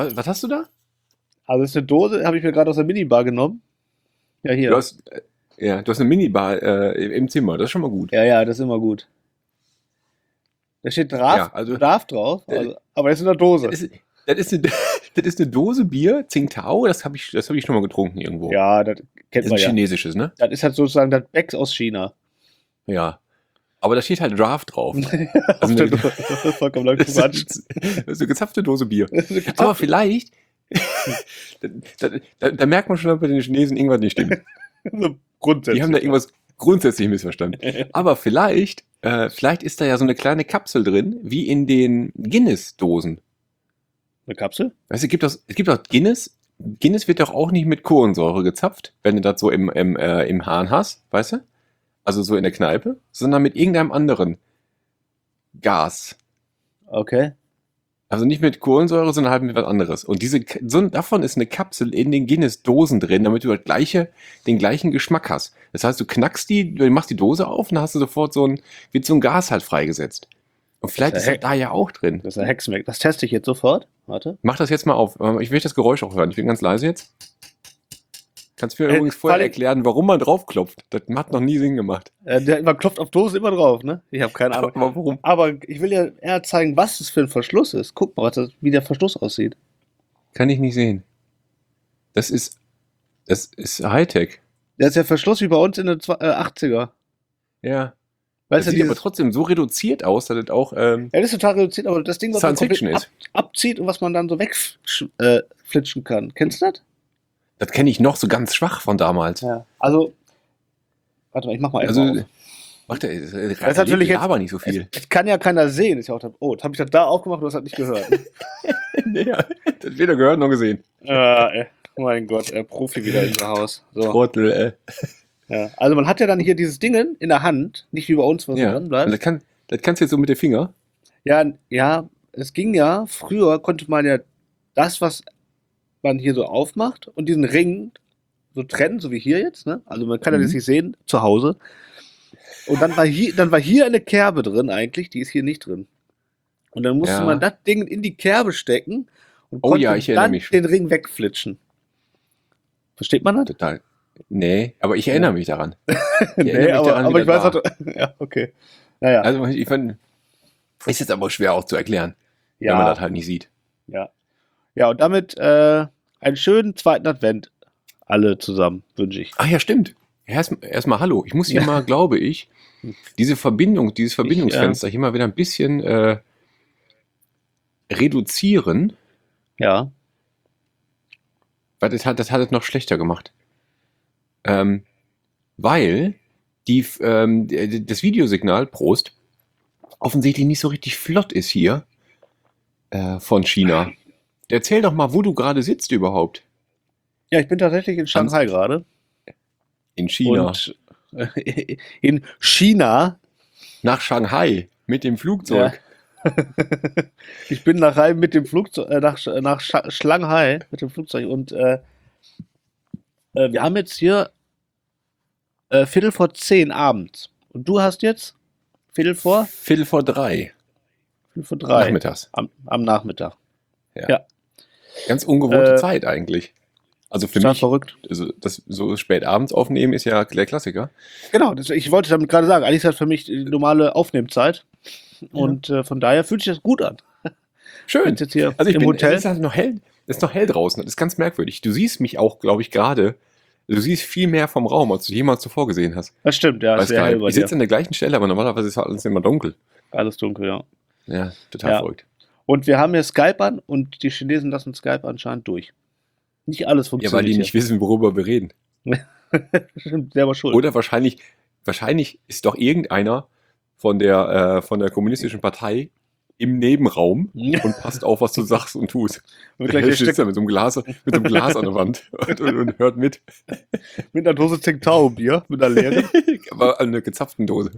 was hast du da? Also das ist eine Dose, habe ich mir gerade aus der Minibar genommen. Ja, Du hier. hast, du hast eine Minibar im Zimmer, das ist schon mal gut. Ja, ja, das ist immer gut. Da steht Ja, Draft, also Draft drauf, das, also, aber das ist in der das Dose. ist, das ist eine, das ist eine Dose Bier, Tsingtao, das hab ich schon mal getrunken irgendwo. Ja, das kennt Das ist ein man ja. chinesisches, ne? Das ist halt sozusagen das Becks aus China. Ja. Aber da steht halt Draft drauf. Auf Also der eine, Dose. Vollkommen lang das ist, Quatsch. das ist eine gezapfte Dose Bier. Das ist eine Aber gezapfte- vielleicht, da merkt man schon, dass bei den Chinesen irgendwas nicht stimmt. so Die haben grundsätzlich. da irgendwas grundsätzlich missverstanden. Aber vielleicht ist da ja so eine kleine Kapsel drin, wie in den Guinness-Dosen. Eine Kapsel? Weißt du, es gibt auch Guinness. Guinness wird doch auch nicht mit Kohlensäure gezapft, wenn du das so im Hahn hast, weißt du? Also so in der Kneipe, sondern mit irgendeinem anderen Gas. Okay. Also nicht mit Kohlensäure, sondern halt mit was anderes. Und davon ist eine Kapsel in den Guinness-Dosen drin, damit du den gleichen Geschmack hast. Das heißt, du machst die Dose auf und dann hast du sofort wird so ein Gas halt freigesetzt. Und vielleicht Das ist ist ja das da ja auch drin. Das ist ein Hexenwerk. Das teste ich jetzt sofort. Warte. Mach das jetzt mal auf. Ich will das Geräusch auch hören. Ich bin ganz leise jetzt. Kannst mir übrigens vor vorher allem- erklären, warum man draufklopft. Das hat noch nie Sinn gemacht. Man klopft auf Dosen immer drauf, ne? Ich habe keine Ahnung. Aber warum? Aber ich will ja eher zeigen, was das für ein Verschluss ist. Guck mal, wie der Verschluss aussieht. Kann ich nicht sehen. Das ist Hightech. Der ist ja Verschluss wie bei uns in den 80er. Ja. Weißt Das du, sieht aber dieses, trotzdem so reduziert aus, dass es auch ja, das ist total reduziert, aber das Ding, was man Science Fiction komplett ist. abzieht und was man dann so wegflitschen kann. Kennst du das? Das kenne ich noch so ganz schwach von damals. Ja. Also, warte mal, ich mach mal Also, erstmal auf. macht der, ist natürlich jetzt- aber nicht so viel. Es kann ja keiner sehen. Ist ja auch, oh, jetzt habe ich das da aufgemacht, du hast das nicht gehört. Nee, das weder gehört noch gesehen. Mein Gott, Profi wieder in Haus. So. Trottel, Ja. Also man hat ja dann hier dieses Ding in der Hand, nicht wie bei uns, was Ja. dran Und bleibt. das kannst du jetzt so mit den Finger. Ja, es ging ja, früher konnte man ja das, was man hier so aufmacht und diesen Ring so trennen, so wie hier jetzt, ne? Also man kann ja das nicht sehen, zu Hause. Und dann war hier eine Kerbe drin eigentlich, die ist hier nicht drin. Und dann musste Ja. man das Ding in die Kerbe stecken und Oh konnte ja, ich erinnere dann mich. den Ring wegflitschen. Versteht man das? Total. Nee, aber ich erinnere mich daran. Nee, aber wie ich das weiß war. halt, ja, okay. Naja, Also ich fand, ist jetzt aber schwer auch zu erklären, wenn man ja, das halt nicht sieht. ja. Ja, und damit einen schönen zweiten Advent alle zusammen, wünsche ich. Ach ja, stimmt. Erstmal hallo. Ich muss hier mal, glaube ich, dieses Verbindungsfenster hier mal wieder ein bisschen reduzieren, Ja, weil das hat es noch schlechter gemacht. Weil das Videosignal, Prost, offensichtlich nicht so richtig flott ist hier von China. Erzähl doch mal, wo du gerade sitzt überhaupt. ja, ich bin tatsächlich in Shanghai gerade. In China. Und in China. Nach Shanghai mit dem Flugzeug. Ich bin nach mit dem Flugzeug, nach Shanghai mit dem Flugzeug und wir haben jetzt hier 10:15 abends. Und du hast jetzt Viertel vor 2:45 3 nachmittags. am Nachmittag. Ganz ungewohnte Äh, Zeit eigentlich. Also für Total mich, verrückt. also das so spät abends aufnehmen ist ja der Klassiker. Genau, ich wollte damit gerade sagen, eigentlich ist das für mich die normale Aufnehmzeit. Und von daher fühlt sich das gut an. Schön. Bin jetzt hier Also im Hotel. Es ist halt noch hell. Es ist noch hell draußen. Das ist ganz merkwürdig. Du siehst mich auch, glaube ich, gerade. Du siehst viel mehr vom Raum, als du jemals zuvor gesehen hast. Das stimmt, ja, Bei ist sehr hell Skype. bei Ich dir. sitze an der gleichen Stelle, aber normalerweise ist halt alles immer dunkel. Alles dunkel, ja. Ja, total Ja. verrückt. Und wir haben hier Skype an und die Chinesen lassen Skype anscheinend durch. Nicht alles Ja, weil funktioniert die nicht wissen, worüber wir reden. hier. Stimmt, selber schuld. Oder wahrscheinlich ist doch irgendeiner von der kommunistischen Partei im Nebenraum und passt auf, was du sagst und tust. Und Der gleich sitzt da mit so einem Glas an der Wand und hört mit. mit einer Dose Tsingtao-Bier, mit einer leeren, Aber an einer gezapften Dose.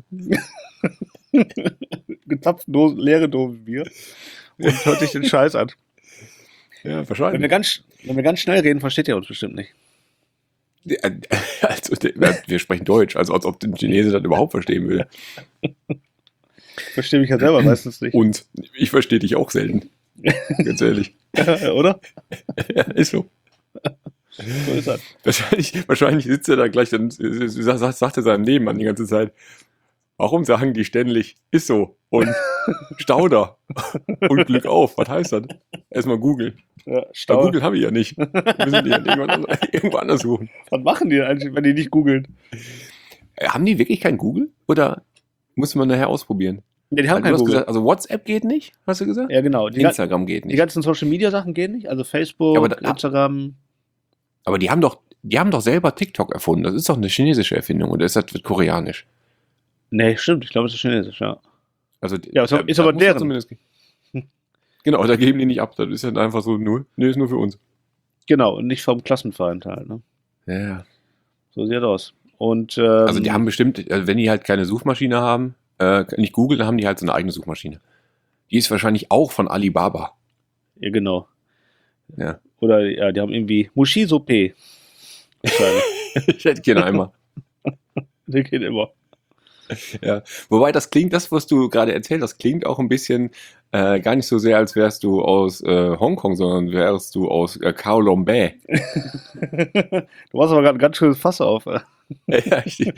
gezapften Dose, leere Dose Bier und hört sich den Scheiß an. Ja, Wenn wahrscheinlich. wir ganz schnell reden, versteht ihr uns bestimmt nicht. Also, wir sprechen Deutsch, also als ob der Chinese das überhaupt verstehen will. Verstehe mich ja selber meistens nicht. Und ich verstehe dich auch selten. Ganz ehrlich. Oder? Ja, ist so. So ist das. Wahrscheinlich sitzt er da gleich, dann sagt er seinem Nebenmann die ganze Zeit, warum sagen die ständig, ist so und Stauder und Glück auf, was heißt das? Erstmal googeln. Ja, Bei Stau. Google habe ich ja nicht. Müssen die ja irgendwo anders suchen. Was machen die eigentlich, wenn die nicht googeln? Haben die wirklich kein Google? Oder muss man nachher ausprobieren? Ja, die haben Du kein hast Google. gesagt, also WhatsApp geht nicht, hast du gesagt? Ja, genau. Instagram geht Die nicht. ganzen Social Media Sachen gehen nicht. Also Facebook, Ja, aber Instagram. Aber die haben doch selber TikTok erfunden. Das ist doch eine chinesische Erfindung oder ist das koreanisch? Nee, stimmt. Ich glaube, es ist chinesisch, ja. Also, Ja, ist aber muss ja deren. zumindest- Genau, da geben die nicht ab. Das ist halt einfach so null. Nee, ist nur für uns. Genau, und nicht vom Klassenverein halt. Ne? Ja. So sieht das aus. Und, Also die haben bestimmt, wenn die halt keine Suchmaschine haben, nicht Google, dann haben die halt so eine eigene Suchmaschine. Die ist wahrscheinlich auch von Alibaba. Ja, genau. Ja. Oder, ja, die haben irgendwie Mushiso P. Wahrscheinlich. Ich hätte gerne einmal. Der geht immer. Ja. Wobei das klingt, das, was du gerade erzählt hast, klingt auch ein bisschen gar nicht so sehr, als wärst du aus Hongkong, sondern wärst du aus Kowloon Bay. Du machst aber gerade ein ganz schönes Fass auf. Ja, richtig.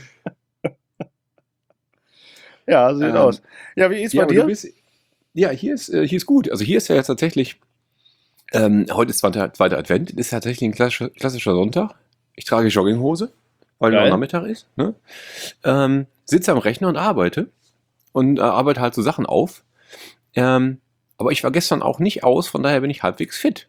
Ja, sieht aus. Ja, wie ist bei aber dir? du bist, ja, hier ist gut. Also hier ist ja jetzt tatsächlich, heute ist zweiter Advent, ist tatsächlich ein klassischer Sonntag. Ich trage Jogginghose, weil Geil. noch Nachmittag ist. Ne? Sitze am Rechner und arbeite. Und arbeite halt so Sachen auf. Aber ich war gestern auch nicht aus, von daher bin ich halbwegs fit.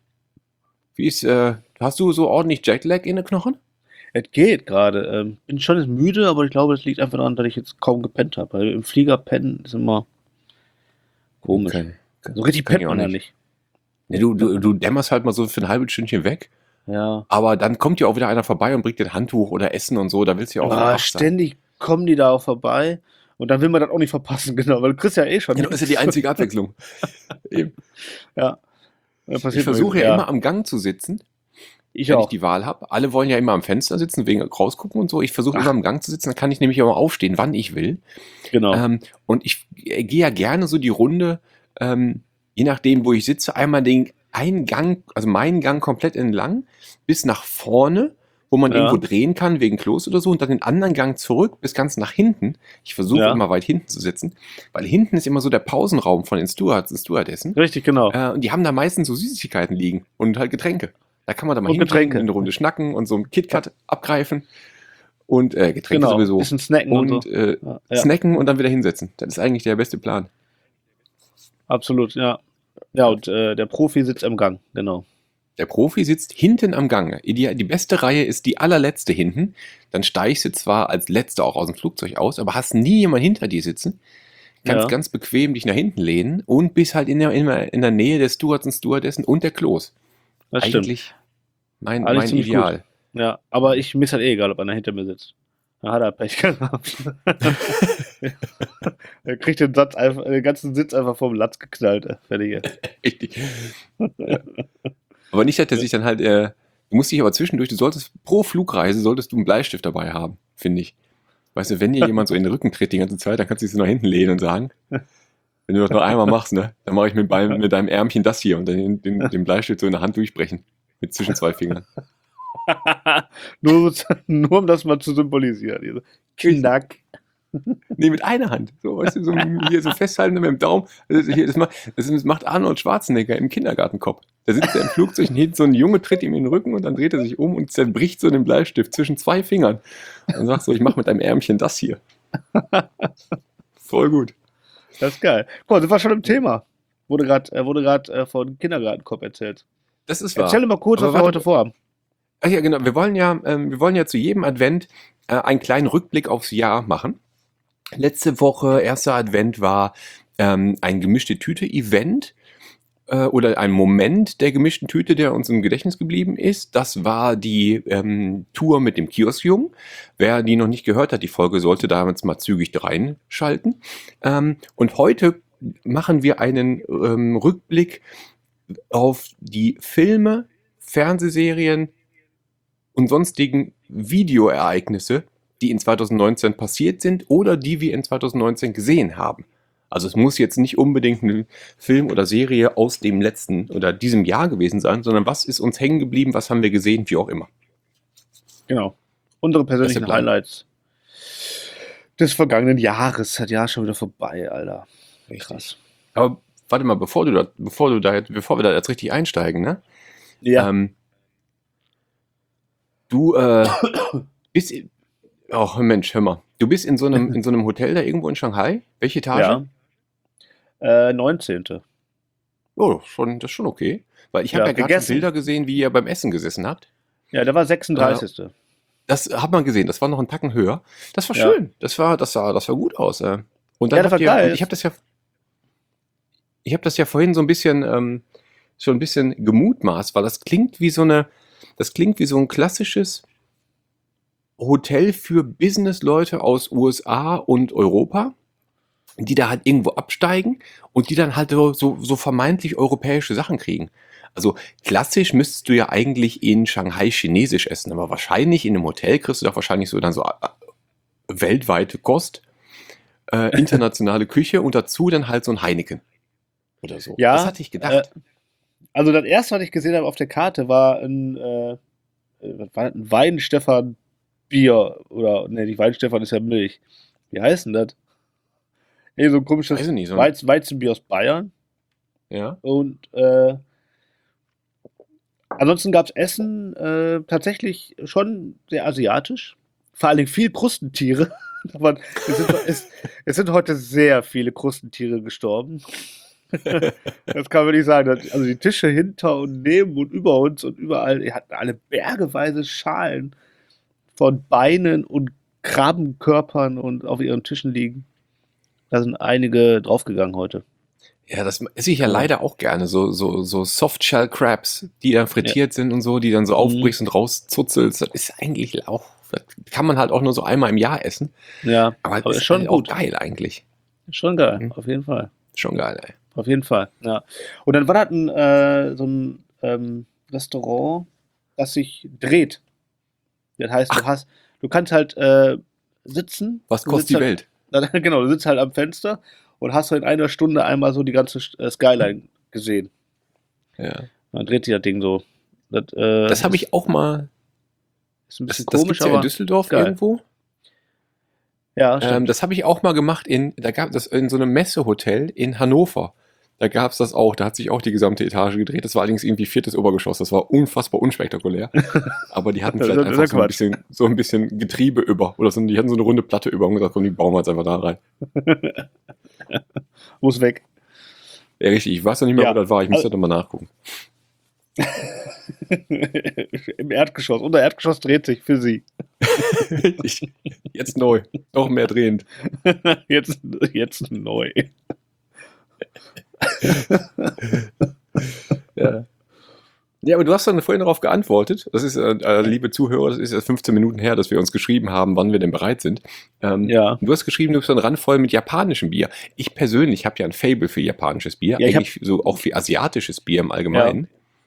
Hast du so ordentlich Jetlag in den Knochen? Es geht gerade. Bin schon müde, aber ich glaube, es liegt einfach daran, dass ich jetzt kaum gepennt habe. Weil im Flieger pennen ist immer komisch. Okay. So richtig Kann pennt ich auch man da nicht. nicht. Nee, du dämmerst halt mal so für ein halbes Stündchen weg. Ja. Aber dann kommt ja auch wieder einer vorbei und bringt dir ein Handtuch oder Essen und so. Da willst du ja auch Ah, wach sein. ständig kommen die da auch vorbei. Und dann will man das auch nicht verpassen, genau. Weil du kriegst ja eh schon. Genau, das ist ja die einzige Abwechslung. Eben. Ja. Das passiert Ich versuche mir, ja immer am Gang zu sitzen, Ich wenn auch. ich die Wahl habe. Alle wollen ja immer am Fenster sitzen, wegen rausgucken und so. Ich versuche Ach. immer am Gang zu sitzen, dann kann ich nämlich auch mal aufstehen, wann ich will. Genau. Und ich gehe ja gerne so die Runde, je nachdem, wo ich sitze, einmal einen Gang, also meinen Gang komplett entlang, bis nach vorne, wo man Ja. irgendwo drehen kann, wegen Klos oder so, und dann den anderen Gang zurück bis ganz nach hinten. Ich versuche Ja. immer weit hinten zu sitzen, weil hinten ist immer so der Pausenraum von den Stewards und Stewardessen. Richtig, genau. Und die haben da meistens so Süßigkeiten liegen und halt Getränke. Da kann man da mal Und hingehen, Getränke. eine Runde schnacken und so ein KitKat abgreifen. Und Getränke Genau. sowieso. Bisschen snacken und Und so. Ja. snacken und dann wieder hinsetzen. Das ist eigentlich der beste Plan. Absolut, ja. Ja, und der Profi sitzt am Gang, genau. Der Profi sitzt hinten am Gang. Die beste Reihe ist die allerletzte hinten. Dann steigst du zwar als Letzter auch aus dem Flugzeug aus, aber hast nie jemand hinter dir sitzen. Kannst Ja. ganz bequem dich nach hinten lehnen und bist halt immer in der Nähe der Stewards und Stewardessen und der Klos. Das stimmt. Eigentlich mein Eigentlich ziemlich Ideal. Ja, aber ich misse halt egal, ob einer hinter mir sitzt. Da hat er Pech gehabt. Er kriegt den ganzen Sitz einfach vom Latz geknallt. Fertig. Richtig. Ja. Aber nicht, dass er sich dann halt, du musst dich aber zwischendurch, pro Flugreise solltest du einen Bleistift dabei haben, finde ich. Weißt du, wenn dir jemand so in den Rücken tritt die ganze Zeit, dann kannst du dich so nach hinten lehnen und sagen, wenn du das noch einmal machst, ne, dann mache ich mit deinem Ärmchen das hier und dann den Bleistift so in der Hand durchbrechen. Mit zwischen zwei Fingern. nur um das mal zu symbolisieren. Diese Knack. Nee, mit einer Hand. So, weißt du, so hier so festhalten mit dem Daumen. Das macht Arnold Schwarzenegger im Kindergartenkopf. Da sitzt er im Flugzeug und hinten so ein Junge tritt ihm in den Rücken und dann dreht er sich um und zerbricht so den Bleistift zwischen zwei Fingern. Und sagt so, ich mache mit deinem Ärmchen das hier. Voll gut. Das ist geil. Guck mal, sind wir schon im Thema. Wurde gerade von Kindergartenkopf erzählt. Das ist wahr. Erzähl mal kurz, Aber was wir warte- heute vorhaben. Ach ja, genau. Wir wollen ja zu jedem Advent einen kleinen Rückblick aufs Jahr machen. Letzte Woche, erster Advent, war ein gemischte Tüte-Event oder ein Moment der gemischten Tüte, der uns im Gedächtnis geblieben ist. Das war die Tour mit dem Kioskjungen. Wer die noch nicht gehört hat, die Folge sollte da jetzt mal zügig reinschalten. Und heute machen wir einen Rückblick auf die Filme, Fernsehserien und sonstigen Videoereignisse, die in 2019 passiert sind oder die wir in 2019 gesehen haben. Also es muss jetzt nicht unbedingt ein Film oder Serie aus dem letzten oder diesem Jahr gewesen sein, sondern was ist uns hängen geblieben, was haben wir gesehen, wie auch immer. Genau. Unsere persönlichen Das ist der Plan. Highlights des vergangenen Jahres. Das Jahr schon wieder vorbei, Alter. Krass. Aber warte mal, bevor wir da jetzt richtig einsteigen, ne? Ja. Du bist, oh Mensch, hör mal, du bist in so einem Hotel da irgendwo in Shanghai? Welche Etage? Ja. 19. Oh, das ist schon okay. Weil ich habe Ja, ja gerade schon gegessen. Bilder gesehen, wie ihr beim Essen gesessen habt. Ja, der war 36. Das hat man gesehen, das war noch ein Tacken höher. Das war Ja. schön. Das sah gut aus. Und dann Ja, das war geil. und ich habe das ja vorhin so ein bisschen schon ein bisschen gemutmaßt, weil das klingt wie so ein klassisches Hotel für Businessleute aus USA und Europa, die da halt irgendwo absteigen und die dann halt so vermeintlich europäische Sachen kriegen. Also klassisch müsstest du ja eigentlich in Shanghai chinesisch essen, aber wahrscheinlich in einem Hotel kriegst du doch wahrscheinlich so dann so weltweite Kost, internationale Küche und dazu dann halt so ein Heineken oder so. Ja, Das hatte ich gedacht. Also das erste, was ich gesehen habe auf der Karte, war ein Weihenstephan-Bier. Oder, ne, nicht Weihenstephan ist ja Milch. Wie heißt denn das? So ein komisches Weiß ich nicht, so Weizenbier aus Bayern. ja. Und ansonsten gab es Essen tatsächlich schon sehr asiatisch. Vor allen Dingen viel Krustentiere. Aber es sind heute sehr viele Krustentiere gestorben. Das kann man nicht sagen. Also die Tische hinter und neben und über uns und überall, die hatten alle bergeweise Schalen von Beinen und Krabbenkörpern und auf ihren Tischen liegen. Da sind einige draufgegangen heute. Ja, das esse ich ja leider auch gerne. So Softshell Crabs, die dann frittiert sind und so, die dann so aufbrichst und rauszuzelst. Das ist eigentlich auch, das kann man halt auch nur so einmal im Jahr essen. Ja, Aber aber das ist schon halt gut. auch geil eigentlich. Schon geil, Mhm. auf jeden Fall. Schon geil, ey. Auf jeden Fall, ja. Und dann war das so ein Restaurant, das sich dreht. Das heißt, du kannst halt sitzen. Was Du kostet sitzt die halt, Welt? Genau, du sitzt halt am Fenster und hast in einer Stunde einmal so die ganze Skyline gesehen. Ja. Dann dreht sich das Ding so. Das habe ich auch mal. Ist ein Das bisschen gibt's komisch, ja in aber Düsseldorf geil. irgendwo. Ja, stimmt. Das habe ich auch mal gemacht da gab das in so einem Messehotel in Hannover. Da gab es das auch. Da hat sich auch die gesamte Etage gedreht. Das war allerdings irgendwie 4. Obergeschoss. Das war unfassbar unspektakulär. Aber die hatten vielleicht Das ist einfach Quatsch. so ein bisschen Getriebe über. Oder die hatten so eine runde Platte über und gesagt, komm, die bauen wir jetzt einfach da rein. Muss weg. Ja, richtig. Ich weiß noch nicht mehr, Ja. wo das war. Ich muss da nochmal nachgucken. Im Erdgeschoss. Unser Erdgeschoss dreht sich für sie. Jetzt neu. Noch mehr drehend. Jetzt neu. Ja. Ja, aber du hast dann vorhin darauf geantwortet. Das ist, liebe Zuhörer, das ist jetzt 15 Minuten her, dass wir uns geschrieben haben, wann wir denn bereit sind. Ja. Du hast geschrieben, du bist dann randvoll mit japanischem Bier. Ich persönlich habe ja ein Faible für japanisches Bier, Ja, eigentlich so auch für asiatisches Bier im Allgemeinen.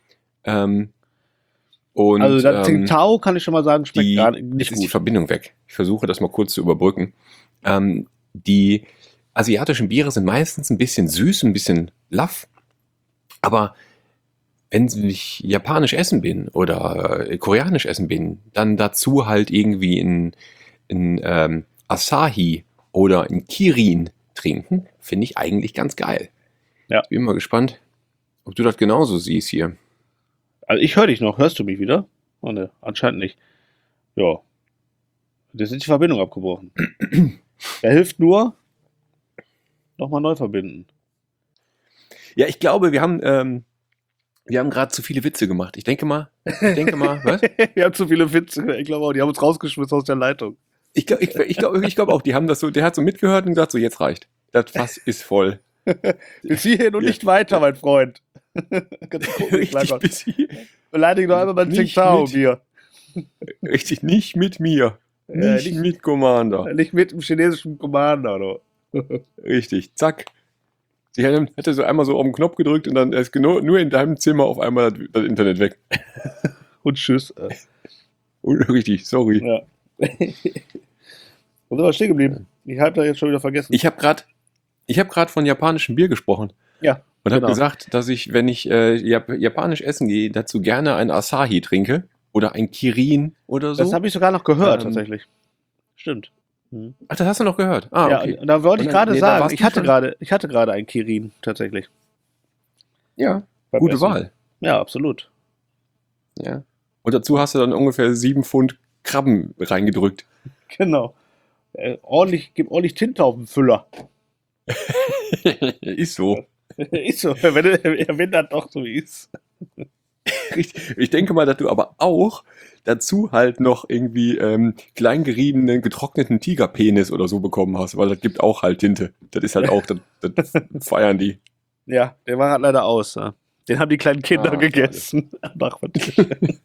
Und Also das Tsingtao kann ich schon mal sagen, schmeckt gar jetzt nicht ist die gut. Verbindung weg. Ich versuche das mal kurz zu überbrücken. Die asiatischen Biere sind meistens ein bisschen süß, ein bisschen laff, aber wenn ich japanisch essen bin oder koreanisch essen bin, dann dazu halt irgendwie in Asahi oder in Kirin trinken, finde ich eigentlich ganz geil. Ja. Ich bin mal gespannt, ob du das genauso siehst hier. Also ich höre dich noch. Hörst du mich wieder? Oh ne, anscheinend nicht. Ja. Jetzt ist die Verbindung abgebrochen. Da hilft nur nochmal neu verbinden. Ja, ich glaube, wir haben gerade zu viele Witze gemacht. Ich denke mal, was? Wir haben zu viele Witze. Ich glaube auch, die haben uns rausgeschmissen aus der Leitung. Ich glaube auch, die haben das so, der hat so mitgehört und gesagt, so jetzt reicht. Das Fass ist voll. Bis hierhin und nicht weiter, mein Freund. Ganz komisch, Richtig, bis hier. beleidige doch einmal mein Nicht Tsingtao-Bier. Richtig, nicht mit mir. Nicht nicht- mit Commander. Nicht mit dem chinesischen Commander, oder? Richtig, zack. Sie hätte so einmal so auf den Knopf gedrückt und dann ist genau, nur in deinem Zimmer auf einmal das Internet weg. Und tschüss. Richtig, sorry. Ja. Wo sind wir stehen geblieben? Ich habe da jetzt schon wieder vergessen. Ich habe gerade Ich habe gerade von japanischem Bier gesprochen Ja, und habe genau. gesagt, dass ich, wenn ich japanisch essen gehe, dazu gerne ein Asahi trinke oder ein Kirin oder Das so. habe ich sogar noch gehört, Ähm, tatsächlich. Stimmt. Mhm. Ach, das hast du noch gehört. Ah, Ja, okay. und da wollte Und ich dann, gerade nee, da sagen, warst ich du hatte schon. gerade ein Kirin, tatsächlich, Ja, beim gute Essen. Wahl. Ja, absolut. Ja. Und dazu hast du dann ungefähr 7 Pfund Krabben reingedrückt. Genau. Gib ordentlich Tinte auf den Füller. Ist so. Ist so, wenn das doch so ist. Richtig. Ich denke mal, dass du aber auch dazu halt noch irgendwie kleingeriebenen, getrockneten Tigerpenis oder so bekommen hast, weil das gibt auch halt Tinte. Das ist halt auch, das feiern die. Ja, der war halt leider aus. Ja. Den haben die kleinen Kinder Ah, gegessen. Am Nachbartisch.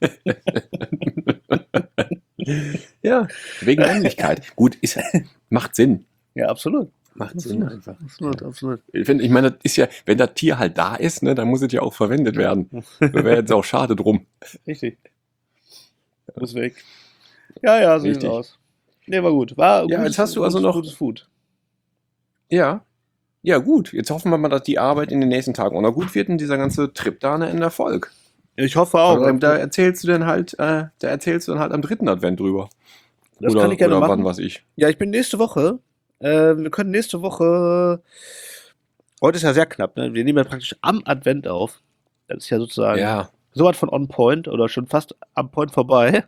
Ja, wegen Männlichkeit. Gut, macht Sinn. Ja, absolut. Macht Sinn einfach. Absolut, absolut. Ich meine, das ist ja, wenn das Tier halt da ist, ne, dann muss es ja auch verwendet werden. Wäre jetzt auch schade drum. Richtig. Muss weg. Ja, so sieht's Richtig. aus. Nee, war gut. War Ja, jetzt hast du also noch- gutes Food. Ja. Ja, gut. Jetzt hoffen wir mal, dass die Arbeit in den nächsten Tagen auch noch gut wird und dieser ganze Trip da ein Erfolg. Ich hoffe auch. Aber da erzählst du dann halt am 3. Advent drüber. Das oder kann ich gerne oder machen. wann weiß ich. Ja, ich bin nächste Woche. Wir können nächste Woche. Heute ist ja sehr knapp, ne? Wir nehmen ja praktisch am Advent auf. Das ist ja sozusagen Ja. so was von on point oder schon fast am Point vorbei.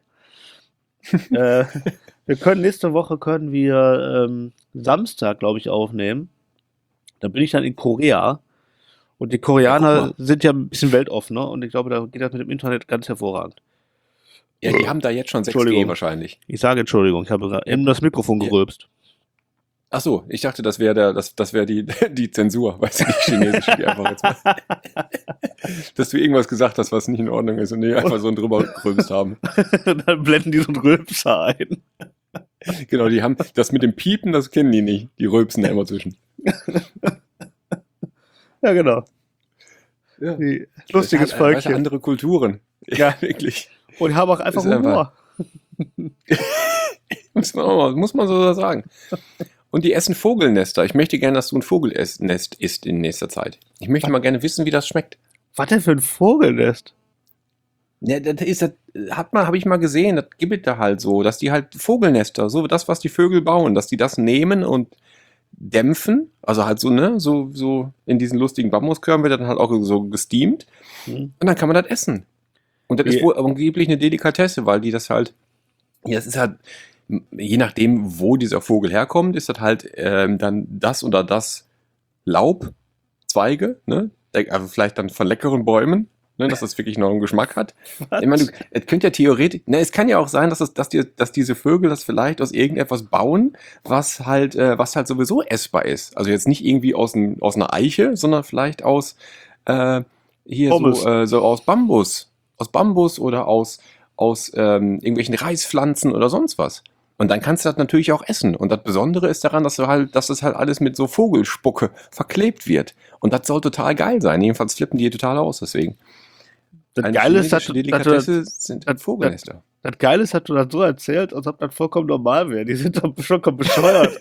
Wir können nächste Woche Samstag, glaube ich, aufnehmen. Da bin ich dann in Korea. Und die Ja, Koreaner guck sind ja ein bisschen weltoffener und ich glaube, da geht das mit dem Internet ganz hervorragend. Ja, die haben da jetzt schon 6G Entschuldigung. wahrscheinlich. Ich sage Entschuldigung, ich habe gerade eben das Mikrofon Ja. gerülpst. Ach so, ich dachte, das wäre das wäre die Zensur, weißt du, die chinesische, die einfach jetzt mal, dass du irgendwas gesagt hast, was nicht in Ordnung ist und die einfach so drüber gerülpst haben. Dann blenden die so einen Rülpser ein. Genau, die haben das mit dem Piepen, das kennen die nicht. Die rülpsen da immer zwischen. Ja, genau. Ja. Lustiges Das ist halt, weißt du, Völkchen. andere Kulturen. Ja. Wirklich. Und die haben auch einfach Das ist Humor. Muss man so sagen. Und die essen Vogelnester. Ich möchte gerne, dass du ein Vogelnest isst in nächster Zeit. Ich möchte mal gerne wissen, wie das schmeckt. Was denn für ein Vogelnest? Ja, habe ich mal gesehen, das gibt es da halt so, dass die halt Vogelnester, so das, was die Vögel bauen, dass die das nehmen und dämpfen, also halt so, ne, so in diesen lustigen Bambuskörben wird dann halt auch so gesteamt Hm. und dann kann man das essen. Und das ist Wie- wohl angeblich eine Delikatesse, weil die das halt, ja, es ist halt, je nachdem, wo dieser Vogel herkommt, ist das halt dann das oder das Laubzweige, ne, also vielleicht dann von leckeren Bäumen, ne, dass das wirklich noch einen Geschmack hat. Ich meine, es könnte ja theoretisch, ne, es kann ja auch sein, dass diese Vögel das vielleicht aus irgendetwas bauen, was halt sowieso essbar ist. Also jetzt nicht irgendwie aus einer Eiche, sondern vielleicht aus hier Pommes. so aus Bambus oder aus irgendwelchen Reispflanzen oder sonst was. Und dann kannst du das natürlich auch essen. Und das Besondere ist daran, dass das halt alles mit so Vogelspucke verklebt wird. Und das soll total geil sein. Jedenfalls flippen die total aus, deswegen. Das Eine Geile ist, dass chinesische du Delikatesse sind das- Vogelnester. das Geile ist, dass du das so erzählt, als ob das vollkommen normal wäre. Die sind doch schon bescheuert.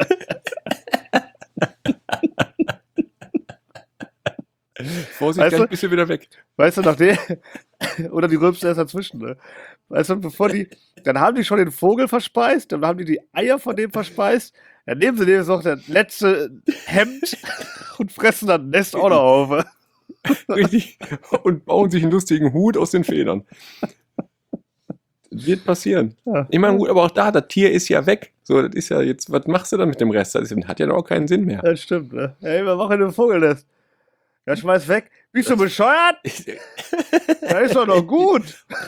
Vorsicht, Weißt du? gleich bist du wieder weg. Weißt du, oder die rülpsen erst dazwischen, ne? Weißt du, dann haben die schon den Vogel verspeist, dann haben die Eier von dem verspeist, dann nehmen sie dem noch das letzte Hemd und fressen das Nest auch noch auf. Richtig. Und bauen sich einen lustigen Hut aus den Federn. Das wird passieren. Ja. Ich meine, gut, aber auch das Tier ist ja weg. So, das ist ja jetzt, was machst du dann mit dem Rest? Das hat ja auch keinen Sinn mehr. Das stimmt, ne? Ey, wir machen ein Vogelnest. Ja, schmeiß weg. Bist du bescheuert? Das ist doch noch gut.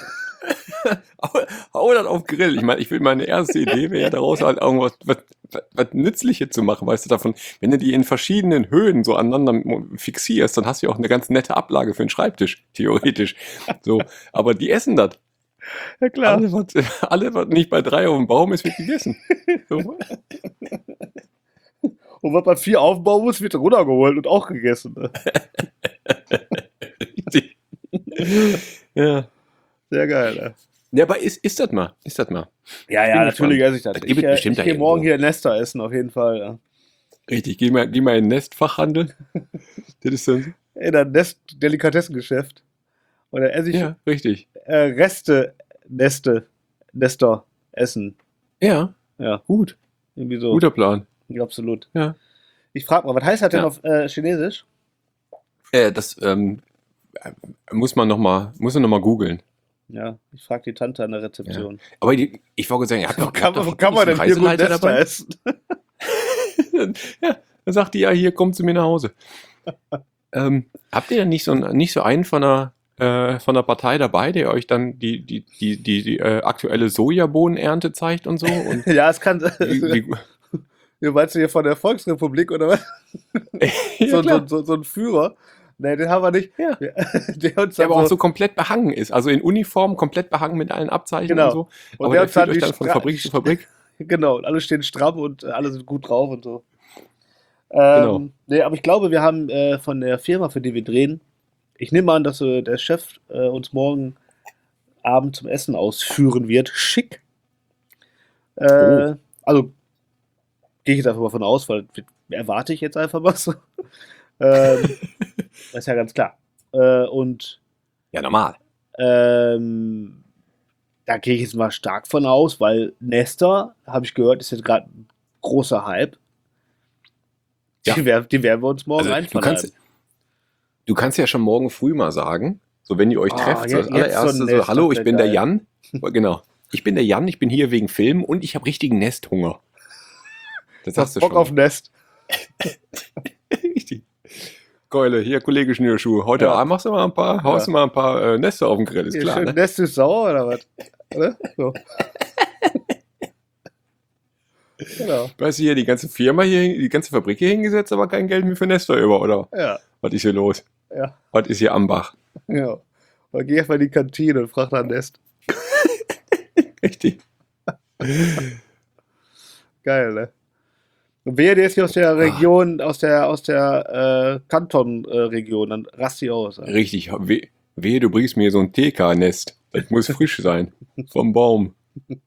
Hau das auf Grill. Ich meine, meine erste Idee wäre ja daraus halt irgendwas was Nützliches zu machen, weißt du, davon, wenn du die in verschiedenen Höhen so aneinander fixierst, dann hast du ja auch eine ganz nette Ablage für den Schreibtisch, theoretisch. So, aber die essen das. Ja, klar. Alle, was nicht bei 3 auf dem Baum ist, wird gegessen. So. Und was bei 4 aufbauen muss, wird runtergeholt und auch gegessen. Ne? Richtig. Ja. Sehr geil, ne? Ja, aber ist das mal. Ja, bin natürlich gespannt. esse ich das. Das gibt es bestimmt ich da gehe morgen irgendwo. hier Nester essen, auf jeden Fall. Ja. Richtig, geh mal in den Nestfachhandel. Das ist dann, In einem Delikatessengeschäft. Und dann esse ich ja, richtig. Nester essen. Ja, Ja, gut. irgendwie so. Guter Plan. Ja, absolut. Ja. Ich frage mal, was heißt das denn Ja. auf Chinesisch? Das muss man noch mal googeln. Ja, ich frage die Tante an der Rezeption. Aber ich wollte sagen, ihr habt Wo doch, kann man denn hier gut Reiseleiter Nester dabei? essen? Ja, dann sagt die, ja, hier, kommt zu mir nach Hause. Habt ihr denn nicht so einen von der Partei dabei, der euch dann die aktuelle Sojabohnenernte zeigt und so? Und Ja, es kann. wie, Du meinst du hier von der Volksrepublik oder was? ja, klar. So ein Führer? Nee, den haben wir nicht. Ja. Der uns Der dann aber auch so komplett behangen ist, also in Uniform, komplett behangen mit allen Abzeichen Genau. und so. Und Aber der der uns dann führt euch die dann von Fabrik zu Fabrik. Genau, und alle stehen stramm und alle sind gut drauf und so. Genau. Nee, aber ich glaube, wir haben von der Firma, für die wir drehen, ich nehme an, dass der Chef uns morgen Abend zum Essen ausführen wird. Schick. Oh. Also gehe ich jetzt einfach mal von aus, weil erwarte ich jetzt einfach mal so. Das ist ja ganz klar. Und Ja, normal. da gehe ich jetzt mal stark von aus, weil Nester, habe ich gehört, ist jetzt gerade ein großer Hype. Ja. Die werden wir uns morgen Also, einfallen. du kannst ja schon morgen früh mal sagen, so wenn ihr euch Oh, trefft, so jetzt das allererste, so ein so, Nest, hallo, das ich wär bin der geil. Jan. Genau. Ich bin der Jan, ich bin hier wegen Film und ich habe richtigen Nesthunger. Das sagst du Bock schon. auf Nest. Richtig. Keule, hier, Kollege Schnürschuh. Heute Ja. Abend haust du mal ein paar Nester auf den Grill, ist Hier klar, schön ne? Nest ist sauer oder was? Oder? So. Genau. Weißt du, hier die ganze die ganze Fabrik hier hingesetzt, aber kein Geld mehr für Nester über, oder? Ja, Was ist hier los? ja, Was ist hier am Bach? ja. Dann geh einfach in die Kantine und frag nach Nest. Richtig. Geil, ne? Und wer der ist hier aus der Region, aus der Kanton-Region, dann rast die aus. Ja. Richtig. Wehe, du bringst mir so ein TK-Nest. Das muss frisch sein. Vom Baum.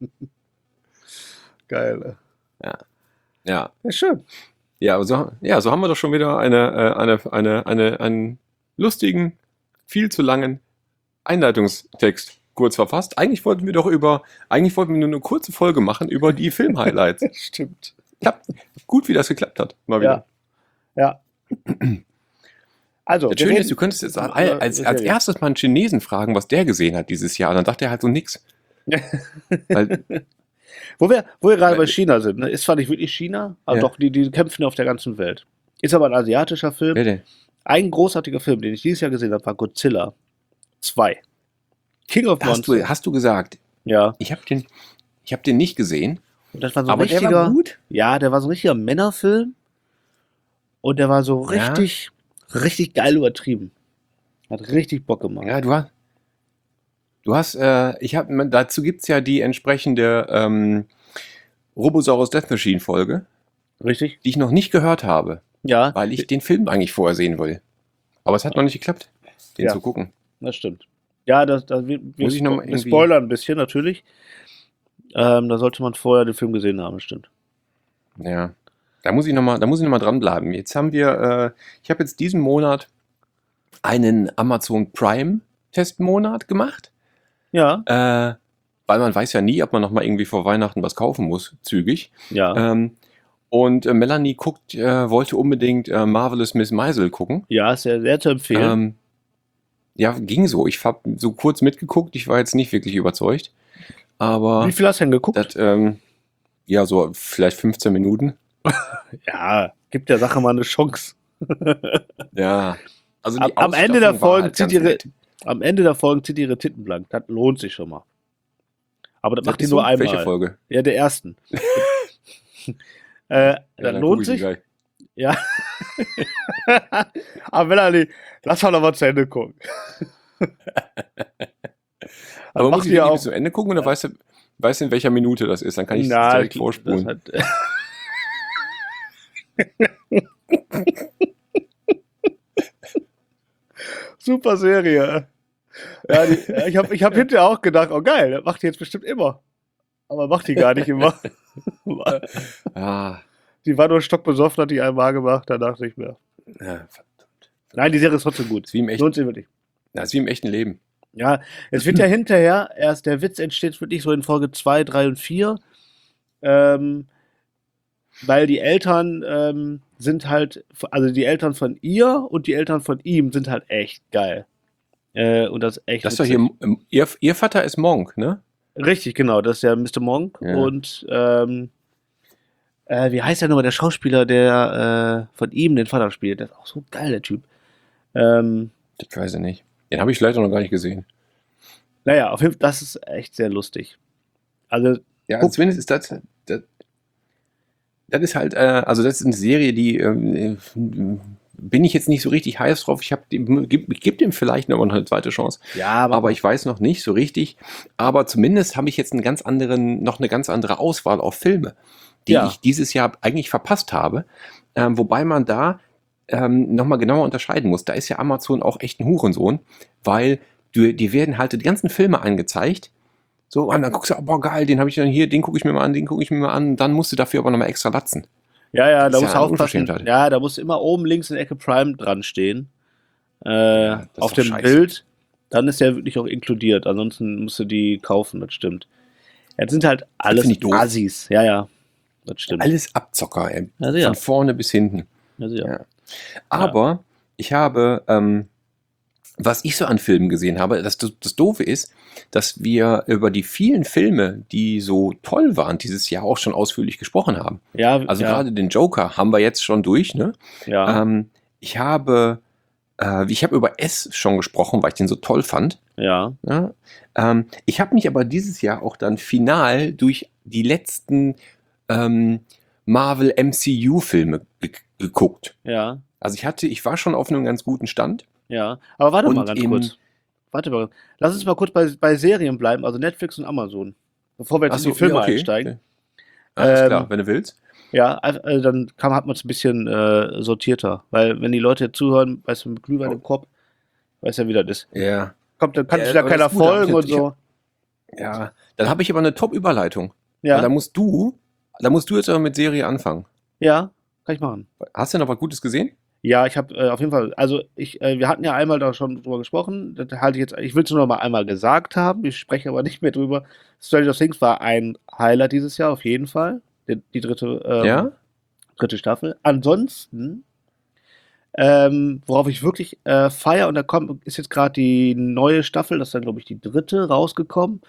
Geil, ne? Ja. Ja, schön. Ja, aber so haben wir doch schon wieder einen lustigen, viel zu langen Einleitungstext kurz verfasst. Eigentlich wollten wir nur eine kurze Folge machen über die Film-Highlights. Stimmt. Klappt. Gut, wie das geklappt hat. Mal wieder. Ja. Also, Das wir Schöne reden- ist, du könntest jetzt Ja, als Serie. erstes mal einen Chinesen fragen, was der gesehen hat dieses Jahr. Und dann dachte er halt so nix. Weil, Wo wir gerade Weil- bei China sind, ne? Ist zwar nicht wirklich China, aber Ja. doch, die kämpfen auf der ganzen Welt. Ist aber ein asiatischer Film. wer denn? Ein großartiger Film, den ich dieses Jahr gesehen habe, war Godzilla 2. King of Monsters. Hast du gesagt, Ja. ich hab den nicht gesehen, Und das war so ein aber der richtiger. war gut. Ja, der war so ein richtiger Männerfilm. Und der war so Ja. richtig geil übertrieben. Hat richtig Bock gemacht. Ja, dazu gibt's ja die entsprechende Robosaurus Death Machine Folge, Richtig? die ich noch nicht gehört habe, Ja, weil ich den Film eigentlich vorher sehen will. Aber es hat noch nicht geklappt, den Ja. zu gucken. das stimmt. Ja, wir Muss ich noch mal wir irgendwie- spoilern ein bisschen natürlich. Da sollte man vorher den Film gesehen haben, das stimmt. Ja, da muss ich noch mal dranbleiben. Jetzt haben wir, ich habe jetzt diesen Monat einen Amazon Prime Testmonat gemacht, Ja, weil man weiß ja nie, ob man noch mal irgendwie vor Weihnachten was kaufen muss, zügig. ja. Und Melanie wollte unbedingt Marvelous Miss Maisel gucken. Ja, ist sehr, sehr zu empfehlen. Ja, ging so. Ich habe so kurz mitgeguckt. Ich war jetzt nicht wirklich überzeugt. Aber Wie viel hast du denn geguckt? das, ja, so vielleicht 15 Minuten. Ja, gibt der Sache mal eine Chance. Ja. Also Am Ende der Ausstattung war Folgen halt zieht ganz nett. am Ende der Folgen zieht ihre Titten blank. Das lohnt sich schon mal. Aber das macht die ist nur so? einmal. Welche Folge? Ja, der ersten. Ja, das dann lohnt guck ich die sich. gleich. Ja. Aber Melanie, lass mal noch mal zu Ende gucken. Aber macht muss ich die wirklich auch- bis zum Ende gucken oder weißt du, in welcher Minute das ist? Dann kann ich es Na, direkt das vorspulen. hat- Super Serie. Ja, ich hab hinterher auch gedacht, oh geil, das macht die jetzt bestimmt immer. Aber macht die gar nicht immer. Ah, Die war nur stockbesoffen, hat die einmal gemacht, danach nicht mehr. Ja, Nein, die Serie ist trotzdem gut. ist wie im echten, Lohnt sich wirklich. ist wie im echten Leben. Ja, es wird ja hinterher, erst der Witz entsteht wirklich so in Folge 2, 3 und 4, weil die Eltern sind halt, also die Eltern von ihr und die Eltern von ihm sind halt echt geil. Und das ist echt Das ist doch witzig. hier, ihr Vater ist Monk, ne? Richtig, genau, das ist ja Mr. Monk. Ja. Und wie heißt der nochmal, der Schauspieler, der von ihm den Vater spielt? Der ist auch so geil, der Typ. Das weiß ich nicht. Den habe ich leider noch gar nicht gesehen. Naja, auf jeden Fall, das ist echt sehr lustig. Also, Ja, Guck. zumindest ist das ist halt, also das ist eine Serie, die bin ich jetzt nicht so richtig heiß drauf. Ich geb dem vielleicht noch eine zweite Chance. ja, Aber ich weiß noch nicht so richtig. Aber zumindest habe ich jetzt noch eine ganz andere Auswahl auf Filme, die Ja. ich dieses Jahr eigentlich verpasst habe. Wobei man da nochmal genauer unterscheiden muss. Da ist ja Amazon auch echt ein Hurensohn, weil die werden halt die ganzen Filme angezeigt. So, und dann guckst du, oh, boah, geil, den habe ich dann hier, den gucke ich mir mal an, den gucke ich mir mal an. Dann musst du dafür aber nochmal extra latzen. Ja, Das da ist musst ja du eine aufpassen. Unverschämtheit. Ja, da muss immer oben links in der Ecke Prime dran stehen. das ist Auf doch dem scheiße. Bild. Dann ist der wirklich auch inkludiert. Ansonsten musst du die kaufen, das stimmt. Jetzt sind halt alles find ich doof. Assis. Ja, das stimmt. Alles Abzocker, ey. Also ja. Von vorne bis hinten. Also ja. Ja. Aber ich habe, was ich so an Filmen gesehen habe, das Doofe ist, dass wir über die vielen Filme, die so toll waren, dieses Jahr auch schon ausführlich gesprochen haben. Ja, Also ja, gerade den Joker haben wir jetzt schon durch, ne? ja, Ich habe über S schon gesprochen, weil ich den so toll fand. ja. Ja? Ich habe mich aber dieses Jahr auch dann final durch die letzten Marvel MCU-Filme geguckt. Ja, Also ich war schon auf einem ganz guten Stand. ja. Aber warte mal Und ganz im- kurz. Warte mal. Lass uns mal kurz bei Serien bleiben, also Netflix und Amazon. Bevor wir jetzt Ach in so, die Filme ja, okay. einsteigen. Alles Ähm, klar, wenn du willst. Ja, dann hat man es ein bisschen sortierter. Weil wenn die Leute jetzt zuhören, weißt du, mit Glühwein im Kopf, weißt ja, wie das ist. Ja. Dann kann Ja, sich da aber keiner das ist gut, da hab ich folgen und natürlich- so. Ja. Dann habe ich aber eine Top-Überleitung. Weil Ja, da musst du jetzt aber mit Serie anfangen. ja, kann ich machen. Hast du noch was Gutes gesehen? Ja, ich habe auf jeden Fall, also wir hatten ja einmal da schon drüber gesprochen, das halte ich jetzt, ich will es nur noch mal einmal gesagt haben, ich spreche aber nicht mehr drüber. Stranger Things war ein Highlight dieses Jahr, auf jeden Fall. Die dritte, Ja? dritte Staffel. Ansonsten, worauf ich wirklich feiere, und ist jetzt gerade die neue Staffel, das ist dann, glaube ich, die dritte rausgekommen,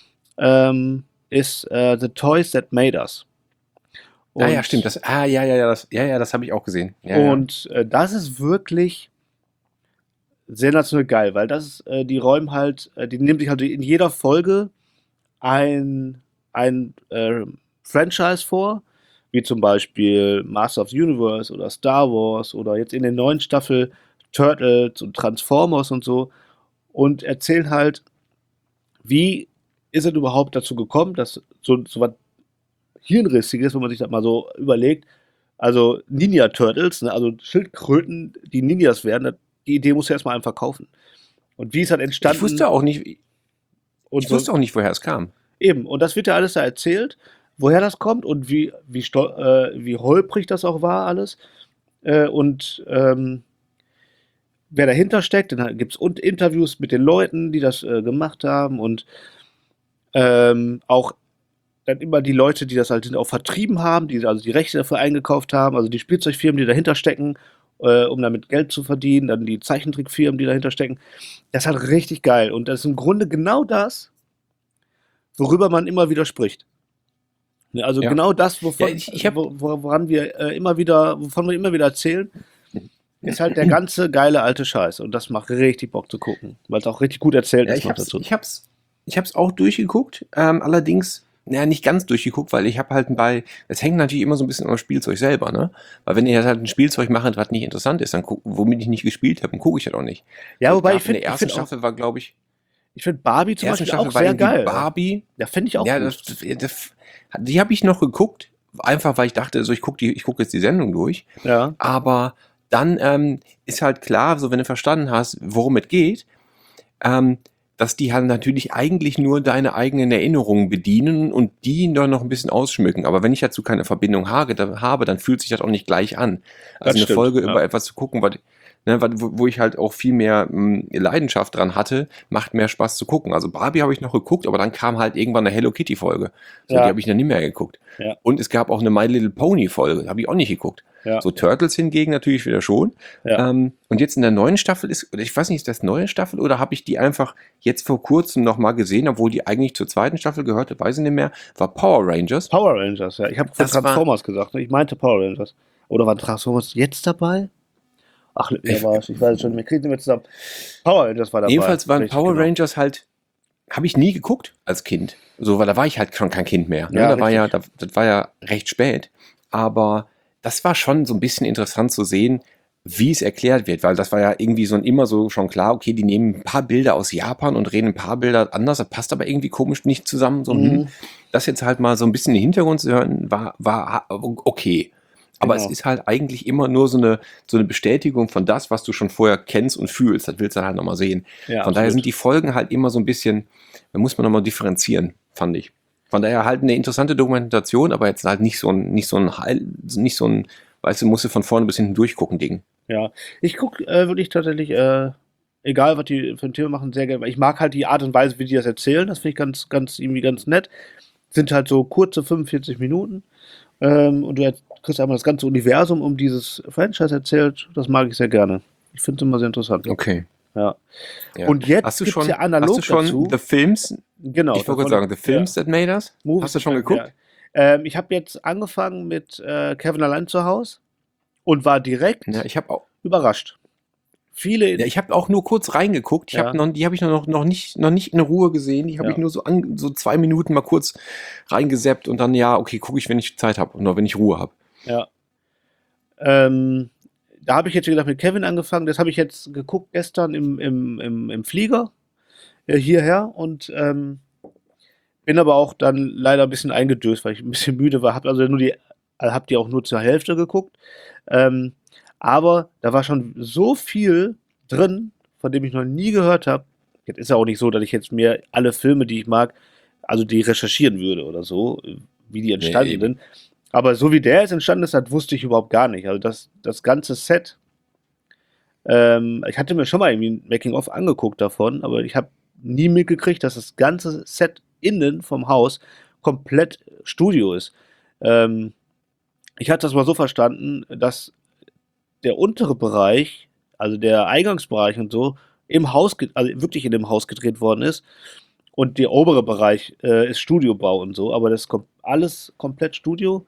ist The Toys That Made Us. Ja, stimmt. Das habe ich auch gesehen. Ja, Und das ist wirklich sensationell geil, weil das ist, die räumen halt, die nehmen sich halt in jeder Folge ein Franchise vor, wie zum Beispiel Master of the Universe oder Star Wars oder jetzt in der neuen Staffel Turtles und Transformers und so, und erzählen halt, wie ist es überhaupt dazu gekommen, dass so was Hirnrissiges, wenn man sich das mal so überlegt, also Ninja Turtles, ne, also Schildkröten, die Ninjas werden, die Idee muss ja erstmal einem verkaufen. Und wie ist das entstanden? Ich wusste auch nicht, und ich wusste auch nicht, woher es kam. Eben, und das wird ja alles da erzählt, woher das kommt und wie holprig das auch war alles. Und wer dahinter steckt, dann gibt es Interviews mit den Leuten, die das gemacht haben, und auch dann immer die Leute, die das halt auch vertrieben haben, die also die Rechte dafür eingekauft haben, also die Spielzeugfirmen, die dahinter stecken, um damit Geld zu verdienen, dann die Zeichentrickfirmen, die dahinter stecken. Das ist halt richtig geil. Und das ist im Grunde genau das, worüber man immer wieder spricht. Ne, also Ja. genau das, Ja, ich hab- wovon wir immer wieder erzählen, ist halt der ganze geile alte Scheiß. Und das macht richtig Bock zu gucken, weil es auch richtig gut erzählt Ja, ist noch dazu. ich hab's auch durchgeguckt, allerdings nicht ganz durchgeguckt, weil ich habe halt es hängt natürlich immer so ein bisschen am Spielzeug selber, ne? Weil wenn ich halt ein Spielzeug mache, was nicht interessant ist, dann womit ich nicht gespielt habe, dann gucke ich ja doch nicht. Ja, So, wobei in ich finde, der ersten Staffel war, glaube ich, Barbie zum erste Beispiel Staffel auch war sehr irgendwie geil. Barbie. Ja, finde ich auch Ja, gut. die habe ich noch geguckt, einfach weil ich dachte, so ich gucke jetzt die Sendung durch. Ja, Aber dann ist halt klar, so wenn du verstanden hast, worum es geht, dass die halt natürlich eigentlich nur deine eigenen Erinnerungen bedienen und die dann noch ein bisschen ausschmücken. Aber wenn ich dazu keine Verbindung habe, dann fühlt sich das auch nicht gleich an. Also Das eine stimmt, Folge ja. über etwas zu gucken, wo ich halt auch viel mehr Leidenschaft dran hatte, macht mehr Spaß zu gucken. Also Barbie habe ich noch geguckt, aber dann kam halt irgendwann eine Hello Kitty Folge. So, Ja. die habe ich dann nicht mehr geguckt. Ja. Und es gab auch eine My Little Pony Folge, habe ich auch nicht geguckt. Ja. So Turtles hingegen natürlich wieder schon. Ja. Und jetzt in der neuen Staffel oder ich weiß nicht, ist das neue Staffel oder habe ich die einfach jetzt vor kurzem noch mal gesehen, obwohl die eigentlich zur zweiten Staffel gehörte, weiß ich nicht mehr, war Power Rangers. Power Rangers, ja. Ich habe Das war- Transformers gesagt, ne? Ich meinte Power Rangers. Oder waren Transformers jetzt dabei? Ach, wer war es? Ich weiß es schon, wir kriegen sie mit zusammen. Power Rangers war dabei. Jedenfalls waren Richtig, Power genau. Rangers halt, habe ich nie geguckt als Kind. So, weil da war ich halt schon kein Kind mehr. Ne? Ja, Das war ja recht spät. Aber das war schon so ein bisschen interessant zu sehen, wie es erklärt wird, weil das war ja irgendwie so immer so schon klar, okay, die nehmen ein paar Bilder aus Japan und reden ein paar Bilder anders, das passt aber irgendwie komisch nicht zusammen. So, das jetzt halt mal so ein bisschen in den Hintergrund zu hören, war okay. Aber Genau. es ist halt eigentlich immer nur so eine Bestätigung von das, was du schon vorher kennst und fühlst. Das willst du dann halt nochmal sehen. Ja, Von daher absolut. sind die Folgen halt immer so ein bisschen, da muss man nochmal differenzieren, fand ich. Von daher halt eine interessante Dokumentation, aber jetzt halt nicht so ein, weißt du, musst du von vorne bis hinten durchgucken, Ding. Ja, ich gucke wirklich tatsächlich, egal was die für ein Thema machen, sehr gerne. Weil ich mag halt die Art und Weise, wie die das erzählen. Das finde ich irgendwie ganz nett. Sind halt so kurze 45 Minuten. Und du kriegst einmal das ganze Universum um dieses Franchise erzählt. Das mag ich sehr gerne. Ich finde es immer sehr interessant. Okay. Ja. Ja. Und jetzt hast du gibt's schon, ja analog hast du schon dazu. The Films, Genau. ich wollte gerade sagen, The Films That Made Us? Movies Hast du schon geguckt? Ja. Ich habe jetzt angefangen mit Kevin allein zu Hause und war direkt Ja, ich habe auch. überrascht. Viele. Ja, ich habe auch nur kurz reingeguckt. Ja. Die habe ich noch nicht in Ruhe gesehen. Die habe Ja. ich nur so 2 Minuten mal kurz reingesappt und dann, ja, okay, gucke ich, wenn ich Zeit habe oder wenn ich Ruhe habe. Ja. Da habe ich jetzt, wie gesagt, mit Kevin angefangen. Das habe ich jetzt geguckt gestern im Flieger hierher und bin aber auch dann leider ein bisschen eingedöst, weil ich ein bisschen müde war. Hab die auch nur zur Hälfte geguckt. Aber da war schon so viel drin, von dem ich noch nie gehört habe. Jetzt ist ja auch nicht so, dass ich jetzt mir alle Filme, die ich mag, also die recherchieren würde oder so, wie die entstanden eben. sind. Aber so wie der jetzt entstanden ist, das wusste ich überhaupt gar nicht. Also das ganze Set, ich hatte mir schon mal irgendwie ein Making-of angeguckt davon, aber ich habe nie mitgekriegt, dass das ganze Set innen vom Haus komplett Studio ist. Ich hatte das mal so verstanden, dass der untere Bereich, also der Eingangsbereich und so, also wirklich in dem Haus gedreht worden ist. Und der obere Bereich ist Studiobau und so, aber das kommt alles komplett Studio.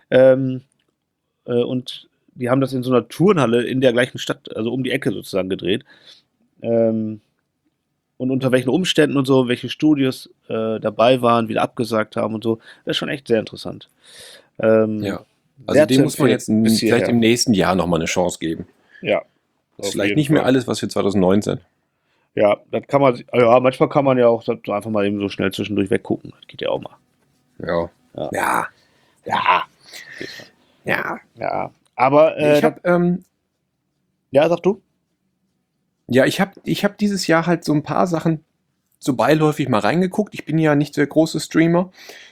Und die haben das in so einer Turnhalle in der gleichen Stadt, also um die Ecke sozusagen gedreht. Und unter welchen Umständen und so, welche Studios dabei waren, wieder abgesagt haben und so. Das ist schon echt sehr interessant. Ja. Also sehr dem zu muss man empfehlen, jetzt bis vielleicht hierher. im nächsten Jahr nochmal eine Chance geben. Ja. Das ist Auf vielleicht jeden nicht mehr Fall. alles, was für 2019. Ja, das kann man, ja, manchmal kann man ja auch so einfach mal eben so schnell zwischendurch weggucken. Das geht ja auch mal. Ja. Ja. Ja. Ja. Ja. Ja. Aber, Ich habe ja, sag du? Ja, ich hab dieses Jahr halt so ein paar Sachen so beiläufig mal reingeguckt. Ich bin ja nicht der große Streamer.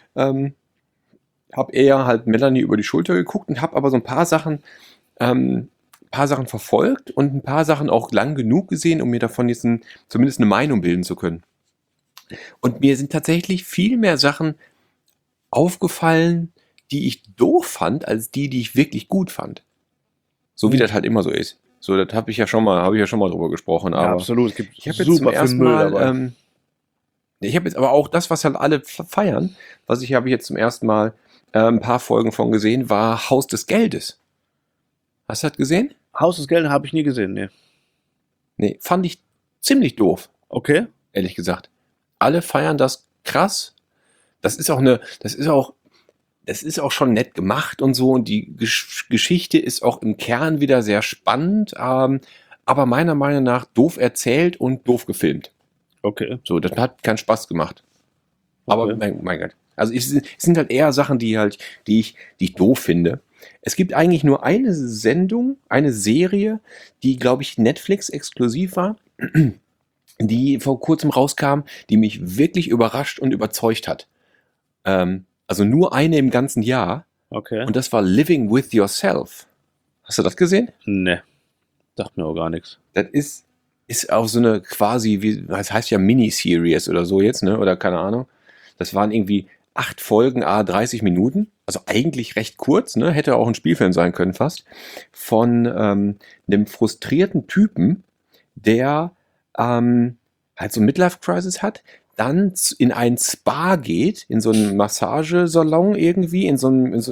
Hab eher halt Melanie über die Schulter geguckt und hab aber so ein paar Sachen verfolgt und ein paar Sachen auch lang genug gesehen, um mir davon jetzt zumindest eine Meinung bilden zu können. Und mir sind tatsächlich viel mehr Sachen aufgefallen, die ich doof fand, als die ich wirklich gut fand. So wie das halt immer so ist. So, das habe ich ja schon mal drüber gesprochen. Ja, Aber absolut. Es gibt ich habe jetzt zum super viel ersten Müll Mal, dabei. ich habe jetzt aber auch das, was halt alle feiern, habe ich jetzt zum ersten Mal ein paar Folgen von gesehen, war Haus des Geldes. Hast du das gesehen? Haus des Geldes habe ich nie gesehen, ne. Nee, fand ich ziemlich doof, Okay. ehrlich gesagt. Alle feiern das krass. Das ist auch schon nett gemacht und so und die Geschichte ist auch im Kern wieder sehr spannend, aber meiner Meinung nach doof erzählt und doof gefilmt. Okay. So, das hat keinen Spaß gemacht. Aber Okay. mein Gott. Also es sind halt eher Sachen, die ich doof finde. Es gibt eigentlich nur eine Serie, die, glaube ich, Netflix exklusiv war. die vor kurzem rauskam, die mich wirklich überrascht und überzeugt hat. Also nur eine im ganzen Jahr. Okay. Und das war Living with Yourself. Hast du das gesehen? Ne. Sagt mir auch gar nichts. Das ist auch so eine quasi, das heißt ja Miniseries oder so jetzt, ne? Oder keine Ahnung. Das waren irgendwie 8 Folgen, 30 Minuten. Also eigentlich recht kurz, ne? Hätte auch ein Spielfilm sein können fast. Von einem frustrierten Typen, der halt so Midlife-Crisis hat, dann in ein Spa geht, in so einen Massagesalon irgendwie, in so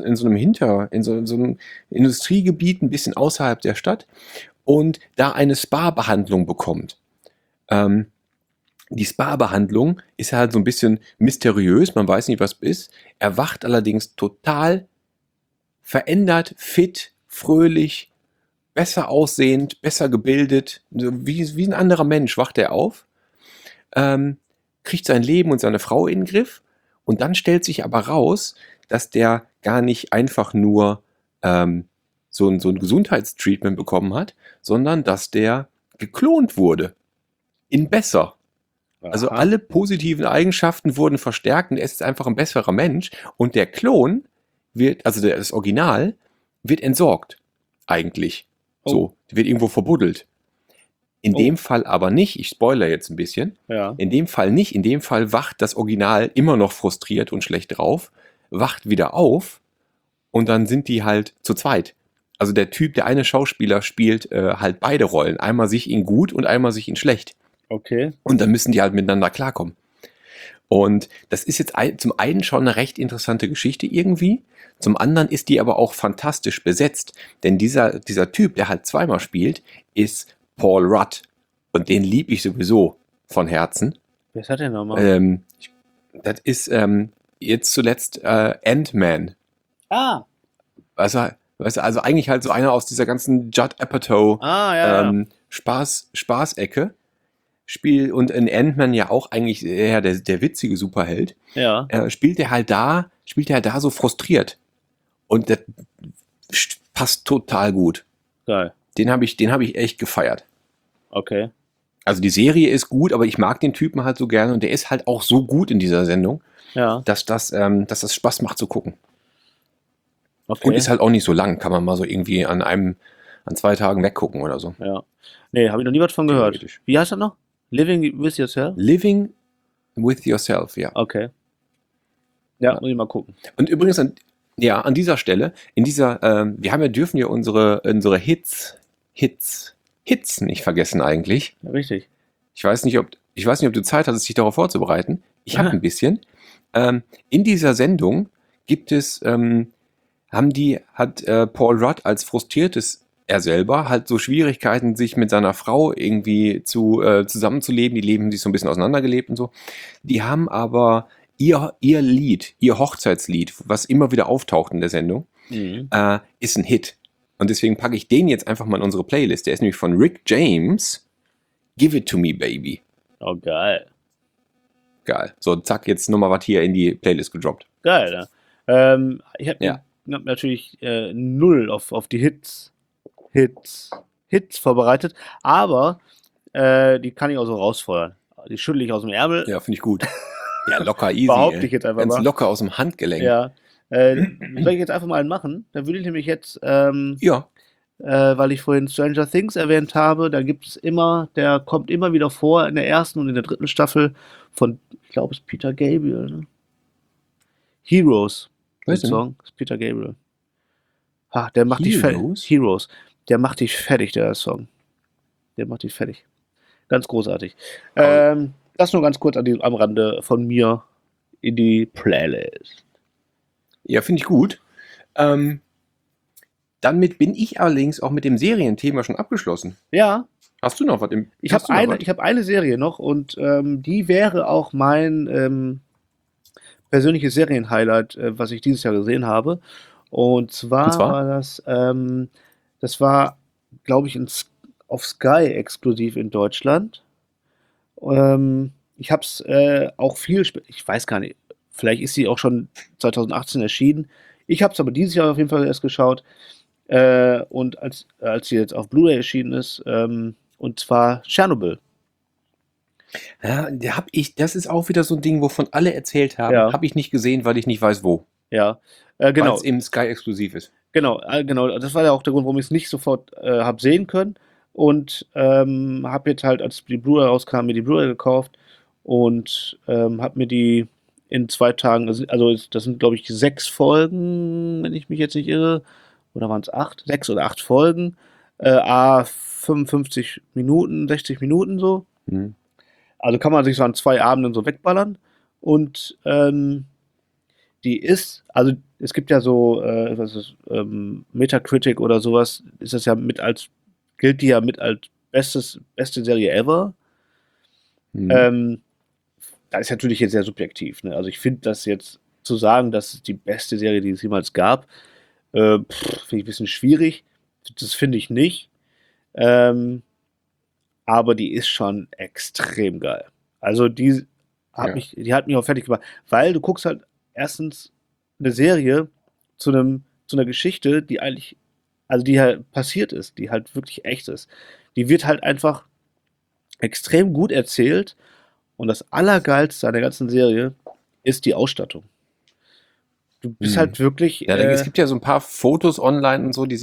einem Industriegebiet ein bisschen außerhalb der Stadt und da eine Spa-Behandlung bekommt. Ähm, Die Spa-Behandlung ist halt so ein bisschen mysteriös, man weiß nicht, was es ist. Er wacht allerdings total verändert, fit, fröhlich, besser aussehend, besser gebildet, so wie ein anderer Mensch wacht er auf, ähm, kriegt sein Leben und seine Frau in den Griff und dann stellt sich aber raus, dass der gar nicht einfach nur so ein Gesundheitstreatment bekommen hat, sondern dass der geklont wurde. In besser. Also Aha. alle positiven Eigenschaften wurden verstärkt und er ist einfach ein besserer Mensch und der Klon wird, also das Original, wird entsorgt. Eigentlich. Oh. So, wird irgendwo verbuddelt. In Oh. dem Fall aber nicht, ich spoilere jetzt ein bisschen, Ja. in dem Fall nicht, in dem Fall wacht das Original immer noch frustriert und schlecht drauf, wacht wieder auf und dann sind die halt zu zweit. Also der eine Schauspieler spielt halt beide Rollen, einmal sich in gut und einmal sich in schlecht. Okay. Und dann müssen die halt miteinander klarkommen. Und das ist jetzt zum einen schon eine recht interessante Geschichte irgendwie, zum anderen ist die aber auch fantastisch besetzt, denn dieser Typ, der halt zweimal spielt, ist Paul Rudd und den liebe ich sowieso von Herzen. Wer ist das denn nochmal? Das ist jetzt zuletzt Ant-Man. Ah. Weißt du, also eigentlich halt so einer aus dieser ganzen Judd Apatow Ja. Spaßecke. Und in Ant-Man ja auch eigentlich eher der witzige Superheld. Ja. Spielt er halt da so frustriert. Und das passt total gut. Geil. Den hab ich echt gefeiert. Okay. Also die Serie ist gut, aber ich mag den Typen halt so gerne und der ist halt auch so gut in dieser Sendung, Ja. dass das Spaß macht zu gucken. Okay. Und ist halt auch nicht so lang, kann man mal so irgendwie an 2 Tagen weggucken oder so. Ja. Nee, habe ich noch nie was von gehört. Theoretisch. Wie heißt das noch? Living with Yourself? Living with Yourself, ja. Okay. Ja, Ja. muss ich mal gucken. Und übrigens an dieser Stelle, dürfen ja unsere Hits nicht vergessen eigentlich. Ja, richtig. Ich weiß nicht, ob du Zeit hattest, dich darauf vorzubereiten. Ich habe ein bisschen. In dieser Sendung gibt es, hat Paul Rudd als frustriertes er selber halt so Schwierigkeiten, sich mit seiner Frau irgendwie zusammenzuleben. Die leben sich so ein bisschen auseinandergelebt und so. Die haben aber ihr Lied, ihr Hochzeitslied, was immer wieder auftaucht in der Sendung, ist ein Hit. Und deswegen packe ich den jetzt einfach mal in unsere Playlist. Der ist nämlich von Rick James. Give It To Me, Baby. Oh, geil. Geil. So, zack, jetzt nochmal was hier in die Playlist gedroppt. Geil, ne? Ich habe Ja. hab natürlich null auf die Hits vorbereitet, aber die kann ich auch so rausfeuern. Die schüttle ich aus dem Ärmel. Ja, finde ich gut. Ja, locker, easy. Behaupte ich jetzt einfach Ganz mal. locker aus dem Handgelenk. Ja. Soll ich jetzt einfach mal einen machen? Da würde ich nämlich jetzt, Ja. weil ich vorhin Stranger Things erwähnt habe, der kommt immer wieder vor in der ersten und in der dritten Staffel von, ich glaube, es ist Peter Gabriel, ne? Heroes. Weißt Der du? Song ist Peter Gabriel. Der macht dich fertig. Heroes? Heroes. Der macht dich fertig, der Song. Der macht dich fertig. Ganz großartig. Das nur ganz kurz am Rande von mir in die Playlist. Ja, finde ich gut. Damit bin ich allerdings auch mit dem Serienthema schon abgeschlossen. Ja, Hast du noch was ich habe eine Serie noch und die wäre auch mein persönliches Serienhighlight, was ich dieses Jahr gesehen habe. Und zwar war das war, glaube ich, auf Sky exklusiv in Deutschland. Ich habe es auch ich weiß gar nicht, vielleicht ist sie auch schon 2018 erschienen. Ich habe es aber dieses Jahr auf jeden Fall erst geschaut. Und als sie jetzt auf Blu-ray erschienen ist, und zwar Tschernobyl. Ja, das ist auch wieder so ein Ding, wovon alle erzählt haben. Ja. Habe ich nicht gesehen, weil ich nicht weiß, wo. Ja, Weil genau, es im Sky exklusiv ist. genau. Das war ja auch der Grund, warum ich es nicht sofort habe sehen können. Und habe jetzt halt, als die Blu-ray rauskam, mir die Blu-ray gekauft und habe mir die in 2 Tagen, das sind, glaube ich, 6 Folgen, wenn ich mich jetzt nicht irre. Oder waren es 8? 6 oder 8 Folgen. 55 Minuten, 60 Minuten so. Hm. Also kann man sich so an 2 Abenden so wegballern. Und die ist, also es gibt ja so, was ist, Metacritic oder sowas, ist das ja gilt die ja mit als beste Serie ever. Hm. Da ist natürlich jetzt sehr subjektiv, ne? Also ich finde das jetzt zu sagen, das ist die beste Serie, die es jemals gab, finde ich ein bisschen schwierig. Das finde ich nicht. Ähm, aber die ist schon extrem geil. Also Ja. die hat mich auch fertig gemacht, weil du guckst halt erstens eine Serie zu einer Geschichte, die eigentlich, also die halt passiert ist, die halt wirklich echt ist. Die wird halt einfach extrem gut erzählt und das Allergeilste an der ganzen Serie ist die Ausstattung. Du bist Hm. halt wirklich, Ja, es gibt ja so ein paar Fotos online und so, die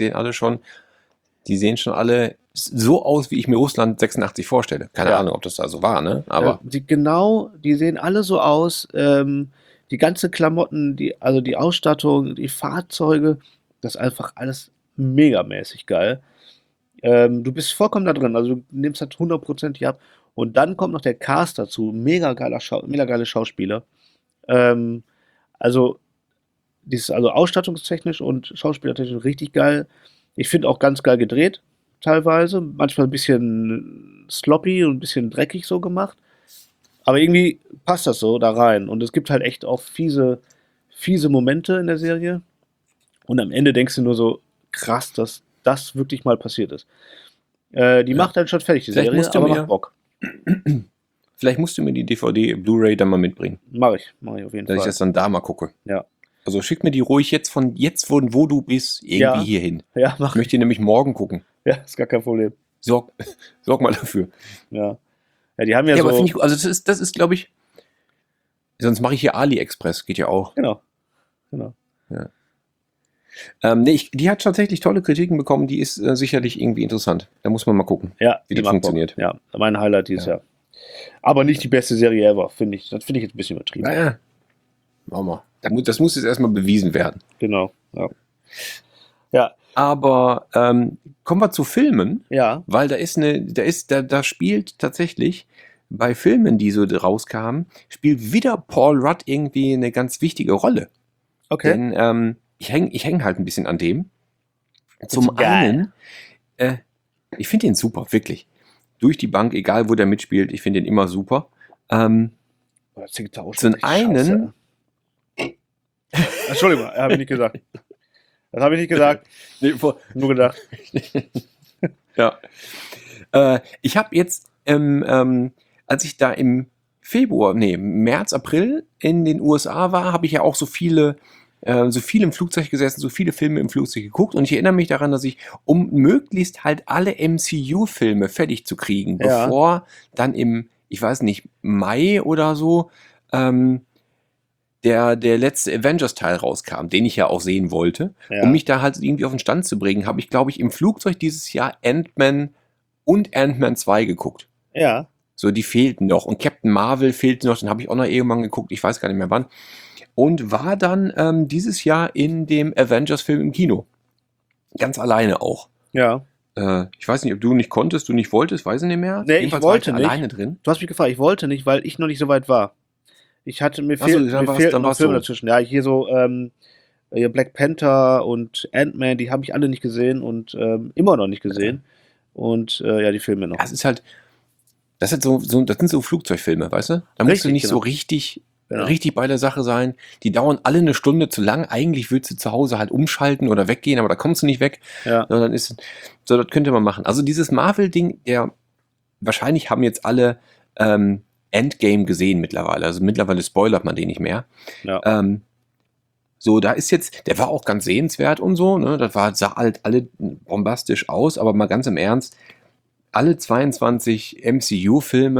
sehen schon alle so aus, wie ich mir Russland 86 vorstelle. Keine Ja. Ahnung, ob das da so war, ne? Aber die sehen alle so aus. Die ganze Klamotten, also die Ausstattung, die Fahrzeuge, das ist einfach alles megamäßig geil. Du bist vollkommen da drin, also du nimmst das 100%ig ab. Und dann kommt noch der Cast dazu, mega geile Schauspieler. Ähm, also, also ausstattungstechnisch und schauspielertechnisch richtig geil. Ich finde auch ganz geil gedreht, teilweise. Manchmal ein bisschen sloppy und ein bisschen dreckig so gemacht. Aber irgendwie passt das so da rein. Und es gibt halt echt auch fiese Momente in der Serie. Und am Ende denkst du nur so, krass, dass das wirklich mal passiert ist. Die ja. macht dann schon fertig, die Vielleicht Serie, musst du aber mir- macht Bock. vielleicht musst du mir die DVD, Blu-ray dann mal mitbringen, Mach ich auf jeden dass ich Fall. das dann da mal gucke. Ja. Also schick mir die ruhig jetzt wo du bist, irgendwie Ja. hier hin. Ja, Ich mach. möchte die nämlich morgen gucken. Ja, ist gar kein Problem. Sorg mal dafür. Ja. Ja, die haben ja Ja, aber so. finde ich, also das ist, glaube ich, sonst mache ich hier AliExpress, geht ja auch. Genau. Nee, die hat tatsächlich tolle Kritiken bekommen, die ist sicherlich irgendwie interessant. Da muss man mal gucken, Ja, wie die macht Bock. funktioniert. Ja, mein Highlight dieses Ja. Jahr. Aber nicht die beste Serie ever, finde ich. Das finde ich jetzt ein bisschen übertrieben. Naja, machen wir. Das muss jetzt erstmal bewiesen werden. Genau. Ja. Ja. Aber kommen wir zu Filmen, Ja. weil da spielt tatsächlich bei Filmen, die so rauskamen, spielt wieder Paul Rudd irgendwie eine ganz wichtige Rolle. Okay. Denn ich häng halt ein bisschen an dem. Zum geil. einen, ich finde ihn super, wirklich. Durch die Bank, egal wo der mitspielt, ich finde ihn immer super. Oh, das klingt auch Zum richtig scheiße. Entschuldigung, habe ich nicht gesagt. Das habe ich nicht gesagt. Nur gedacht. Ja. Ich habe jetzt, als ich da im März, April in den USA war, habe ich ja auch so viel im Flugzeug gesessen, so viele Filme im Flugzeug geguckt und ich erinnere mich daran, dass ich, um möglichst halt alle MCU-Filme fertig zu kriegen, Ja. bevor dann ich weiß nicht, Mai oder so, der letzte Avengers-Teil rauskam, den ich ja auch sehen wollte, Ja. um mich da halt irgendwie auf den Stand zu bringen, habe ich, glaube ich, im Flugzeug dieses Jahr Ant-Man und Ant-Man 2 geguckt. Ja. So, die fehlten noch. Und Captain Marvel fehlte noch, den habe ich auch noch irgendwann geguckt, ich weiß gar nicht mehr wann. Und war dann dieses Jahr in dem Avengers-Film im Kino. Ganz alleine auch. Ja. Ich weiß nicht, ob du nicht konntest, du nicht wolltest, weiß ich nicht mehr. Nee, Jedenfalls ich wollte war nicht. alleine drin. Du hast mich gefragt, ich wollte nicht, weil ich noch nicht so weit war. Mir Ach so, dann fehlten noch war's Filme so. dazwischen. Ja, hier so hier Black Panther und Ant-Man, die habe ich alle nicht gesehen und immer noch nicht gesehen. Und ja, die Filme noch. Das ist halt, das sind so Flugzeugfilme, weißt du? Da musst du Richtig, nicht so genau. Genau. richtig bei der Sache sein. Die dauern alle eine Stunde zu lang. Eigentlich willst du zu Hause halt umschalten oder weggehen, aber da kommst du nicht weg. Ja. Sondern das könnte man machen. Also dieses Marvel-Ding, wahrscheinlich haben jetzt alle Endgame gesehen mittlerweile. Also mittlerweile spoilert man den nicht mehr. Ja. So, da ist jetzt, der war auch ganz sehenswert und so, ne? Sah halt alle bombastisch aus, aber mal ganz im Ernst, alle 22 MCU-Filme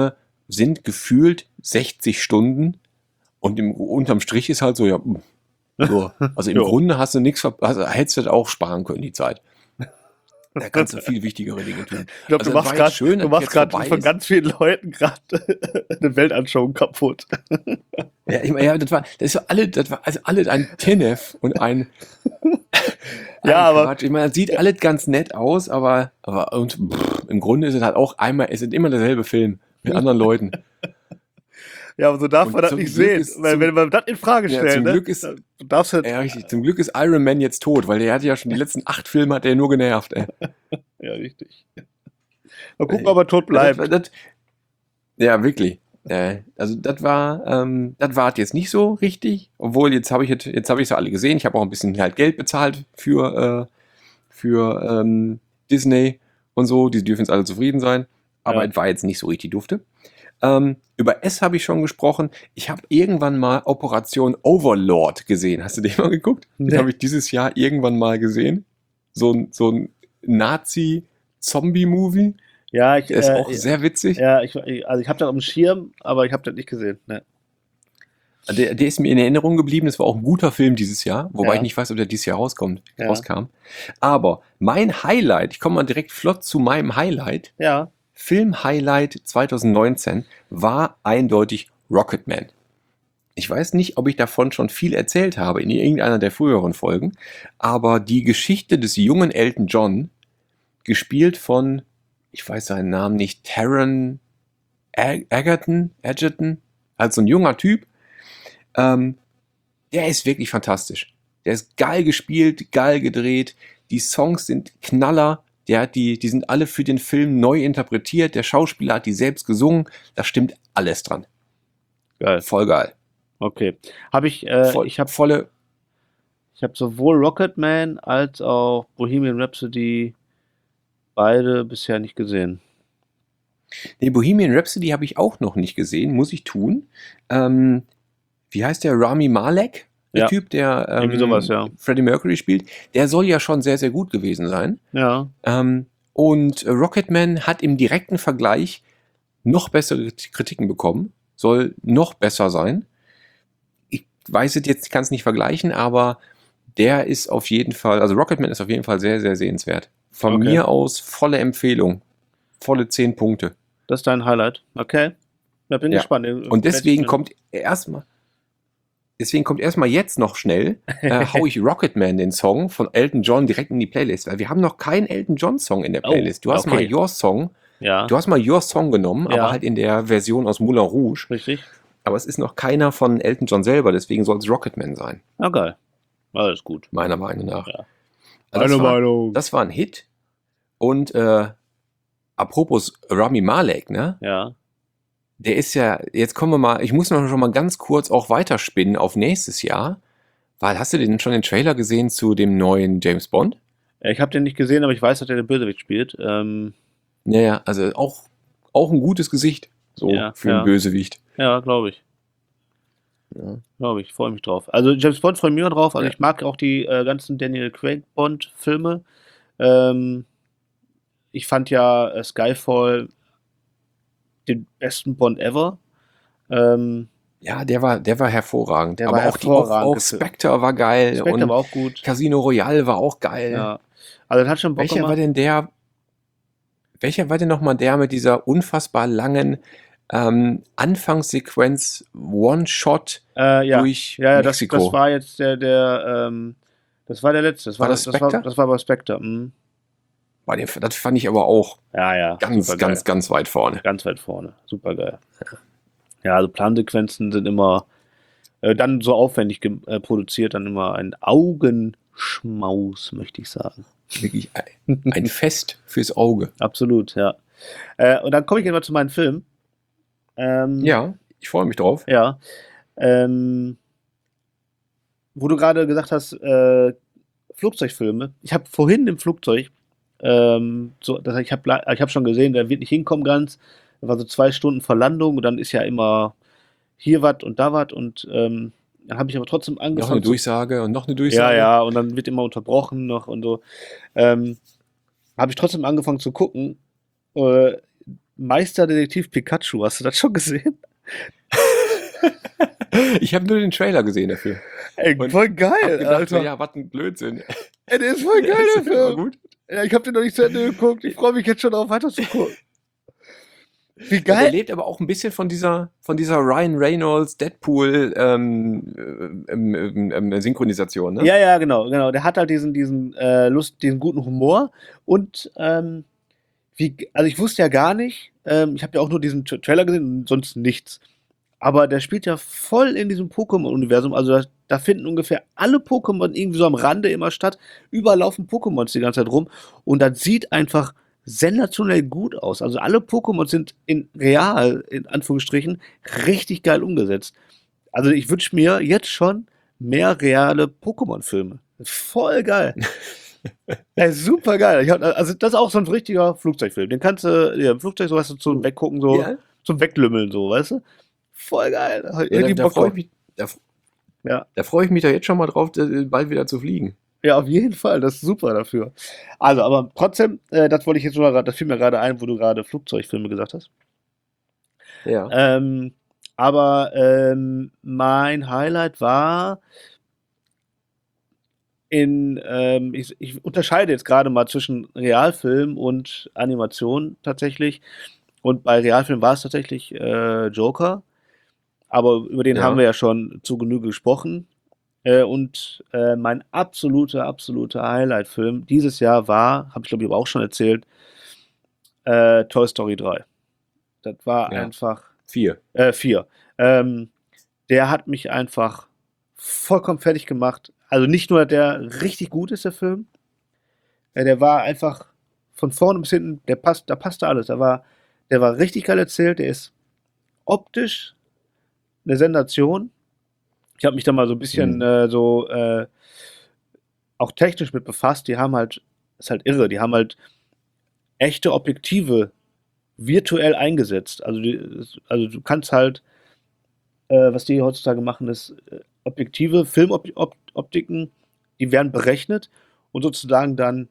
sind gefühlt 60 Stunden und unterm Strich ist halt so, ja, so. Also im Jo. Grunde hast du nichts, also hättest du das auch sparen können, die Zeit. Da kannst du viel wichtigere Dinge tun. Ich glaube, Also du das machst war jetzt schön, dass du machst jetzt gerade vorbei von ist. ganz vielen Leuten gerade eine Weltanschauung kaputt. Ja, das war alles ein Tenef und ein Ja, aber Quatsch. Ich meine, das sieht alles ganz nett aus, aber im Grunde ist es halt auch es ist immer derselbe Film mit anderen Leuten. ja, aber so darf Und man das zum nicht Glück sehen, ist- weil zum- wenn man das in Frage Ja, stellt, zum ne, Glück ist- dann darfst du Ja, richtig. Zum Glück ist Iron Man jetzt tot, weil der hatte ja schon die letzten 8 Filme hat er nur genervt, ey. ja, richtig. Mal gucken, ob er tot bleibt. Ja, wirklich. Also das war jetzt nicht so richtig, obwohl jetzt habe ich sie alle gesehen. Ich habe auch ein bisschen halt Geld bezahlt für Disney und so. Die dürfen jetzt alle zufrieden sein. Aber Ja. es war jetzt nicht so richtig dufte. Über S habe ich schon gesprochen. Ich habe irgendwann mal Operation Overlord gesehen. Hast du den mal geguckt? Nee. Den habe ich dieses Jahr irgendwann mal gesehen. So ein Nazi-Zombie-Movie. Ja, Der ist auch sehr witzig. ja, also ich habe das auf dem Schirm, aber ich habe das nicht gesehen. Ne. Der ist mir in Erinnerung geblieben. Das war auch ein guter Film dieses Jahr, wobei Ja. ich nicht weiß, ob der dieses Jahr Ja. rauskam. Aber mein Highlight, ich komme mal direkt flott zu meinem Highlight, Ja, Film-Highlight 2019 war eindeutig Rocketman. Ich weiß nicht, ob ich davon schon viel erzählt habe in irgendeiner der früheren Folgen, aber die Geschichte des jungen Elton John, gespielt von, ich weiß seinen Namen nicht, Taron Egerton, also ein junger Typ, der ist wirklich fantastisch. Der ist geil gespielt, geil gedreht, die Songs sind Knaller, die sind alle für den Film neu interpretiert, der Schauspieler hat die selbst gesungen, da stimmt alles dran. geil. Voll geil. Okay. Habe ich, ich habe Volle, sowohl Rocketman als auch Bohemian Rhapsody beide bisher nicht gesehen. nee, Bohemian Rhapsody habe ich auch noch nicht gesehen, muss ich tun. Wie heißt der? Rami Malek? Der Ja. Typ, der Irgendwie sowas, ja. Freddie Mercury spielt. Der soll ja schon sehr, sehr gut gewesen sein. Ja. Und Rocketman hat im direkten Vergleich noch bessere Kritiken bekommen. Soll noch besser sein. Ich weiß es jetzt, kann es nicht vergleichen, aber der ist auf jeden Fall, also Rocketman ist auf jeden Fall sehr, sehr sehenswert. Von Okay. mir aus volle Empfehlung. Volle 10 Punkte. Das ist dein Highlight. Okay. Da bin ich Ja. gespannt. Und deswegen kommt erstmal jetzt noch schnell, hau ich Rocketman, den Song von Elton John, direkt in die Playlist, weil wir haben noch keinen Elton John Song in der Oh, Playlist. Du hast okay. mal Your Song, Ja, genommen, Ja. aber halt in der Version aus Moulin Rouge. richtig. Aber es ist noch keiner von Elton John selber, deswegen soll es Rocketman sein, Ja, geil. Alles gut. meiner Meinung nach. Ja. Also Meinung. das war ein Hit. Und apropos Rami Malek, ne? Ja. Der ist ja, jetzt kommen wir mal, ich muss noch schon mal ganz kurz auch weiterspinnen auf nächstes Jahr, weil hast du denn schon den Trailer gesehen zu dem neuen James Bond? Ich habe den nicht gesehen, aber ich weiß, dass der den Bösewicht spielt. Naja, also auch ein gutes Gesicht, so Ja, für ja. einen Bösewicht. Ja, glaube ich. Ja. Glaube ich. Freue mich drauf. Also James Bond freue ich mich drauf. Also Ja. ich mag auch die ganzen Daniel Craig Bond-Filme. Ich fand ja Skyfall den besten Bond ever. Ja, der war hervorragend. Der Aber war auch, hervorragend auch gefilmt. Spectre war geil Spectre und war auch gut. Casino Royale war auch geil. Ja. Also das hat schon Bock Welcher war gemacht. denn der? Welcher war denn nochmal der mit dieser unfassbar langen Anfangssequenz One-Shot Ja. durch Ja, das Mexiko? war jetzt das war der letzte. War das Spectre? Das war bei Spectre. Das fand ich aber auch Ja, ganz, supergeil. ganz, ganz weit vorne. Ganz weit vorne. Super geil. Ja, also Plansequenzen sind immer dann so aufwendig produziert, dann immer ein Augenschmaus, möchte ich sagen. Wirklich ein Fest fürs Auge. Absolut, ja. Und dann komme ich jetzt mal zu meinen Filmen. Ja, ich freue mich drauf. Ja. Wo du gerade gesagt hast, Flugzeugfilme. Ich habe vorhin im Flugzeug, ich habe schon gesehen, der wird nicht hinkommen ganz. Das war so 2 Stunden vor Landung und dann ist ja immer hier was und da was und dann habe ich aber trotzdem Noch eine angefangen. Durchsage und noch eine Ja, Durchsage. ja, und dann wird immer unterbrochen noch und so. Habe ich trotzdem angefangen zu gucken. Meisterdetektiv Pikachu. Hast du das schon gesehen? Ich habe nur den Trailer gesehen dafür. Ey, Und voll hab geil, gedacht, so, Alter. ja, was ein Blödsinn. Ey, der ist voll geil, der Ist aber Film. gut. Ja, ich habe den noch nicht zu Ende geguckt. Ich freue mich jetzt schon darauf, weiter zu gucken. Wie Ja, der geil. lebt aber auch ein bisschen von dieser Ryan Reynolds Deadpool Synchronisation, ne? Ja, ja, genau, genau. Der hat halt diesen diesen guten Humor und also ich wusste ja gar nicht, ich habe ja auch nur diesen Trailer gesehen und sonst nichts. Aber der spielt ja voll in diesem Pokémon-Universum. Also da finden ungefähr alle Pokémon irgendwie so am Rande immer statt. Überall laufen Pokémons die ganze Zeit rum. Und das sieht einfach sensationell gut aus. Also alle Pokémon sind in real, in Anführungsstrichen, richtig geil umgesetzt. Also ich wünsche mir jetzt schon mehr reale Pokémon-Filme. Voll geil. Ja, super geil. Also das ist auch so ein richtiger Flugzeugfilm. Den kannst du ja, im Flugzeug so weißt du, zum Weggucken, so Ja, zum Weglümmeln, so, weißt du? Voll geil. ja Richtig Bock drauf. Ja. da freu ich mich da jetzt schon mal drauf, bald wieder zu fliegen. Ja, auf jeden Fall. Das ist super dafür. Also, aber trotzdem, das wollte ich jetzt nur gerade, das fiel mir gerade ein, wo du gerade Flugzeugfilme gesagt hast. Ja. Mein Highlight war ich unterscheide jetzt gerade mal zwischen Realfilm und Animation tatsächlich. Und bei Realfilm war es tatsächlich Joker. Aber über den haben wir Ja. ja schon zu Genüge gesprochen. Mein absoluter Highlight-Film dieses Jahr war, habe ich glaube ich aber auch schon erzählt, Toy Story 3. Das war Ja. einfach 4. 4. Der hat mich einfach vollkommen fertig gemacht. Also nicht nur, der richtig gut ist, der Film. Der war einfach von vorne bis hinten, da passte alles. Der war richtig geil erzählt. Der ist optisch eine Sensation. Ich habe mich da mal so ein bisschen auch technisch mit befasst. Die haben halt, ist halt irre, die haben halt echte Objektive virtuell eingesetzt. Also du kannst halt, was die heutzutage machen, ist Objektive, Filmoptiken, die werden berechnet und sozusagen dann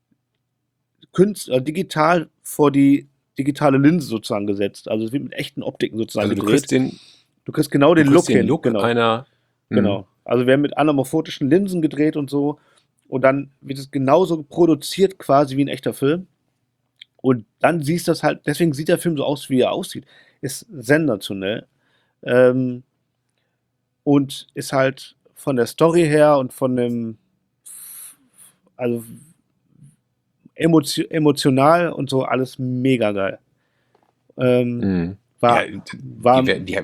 digital vor die digitale Linse sozusagen gesetzt. Also es wird mit echten Optiken sozusagen Also gedreht. Du kriegst genau den Look hin. Look Genau. einer. Genau. Also werden mit anamorphotischen Linsen gedreht und so. Und dann wird es genauso produziert quasi wie ein echter Film. Und dann siehst du das halt, deswegen sieht der Film so aus, wie er aussieht. Ist sensationell. Und ist halt von der Story her und von dem, also emotional und so alles mega geil. War Ja, war die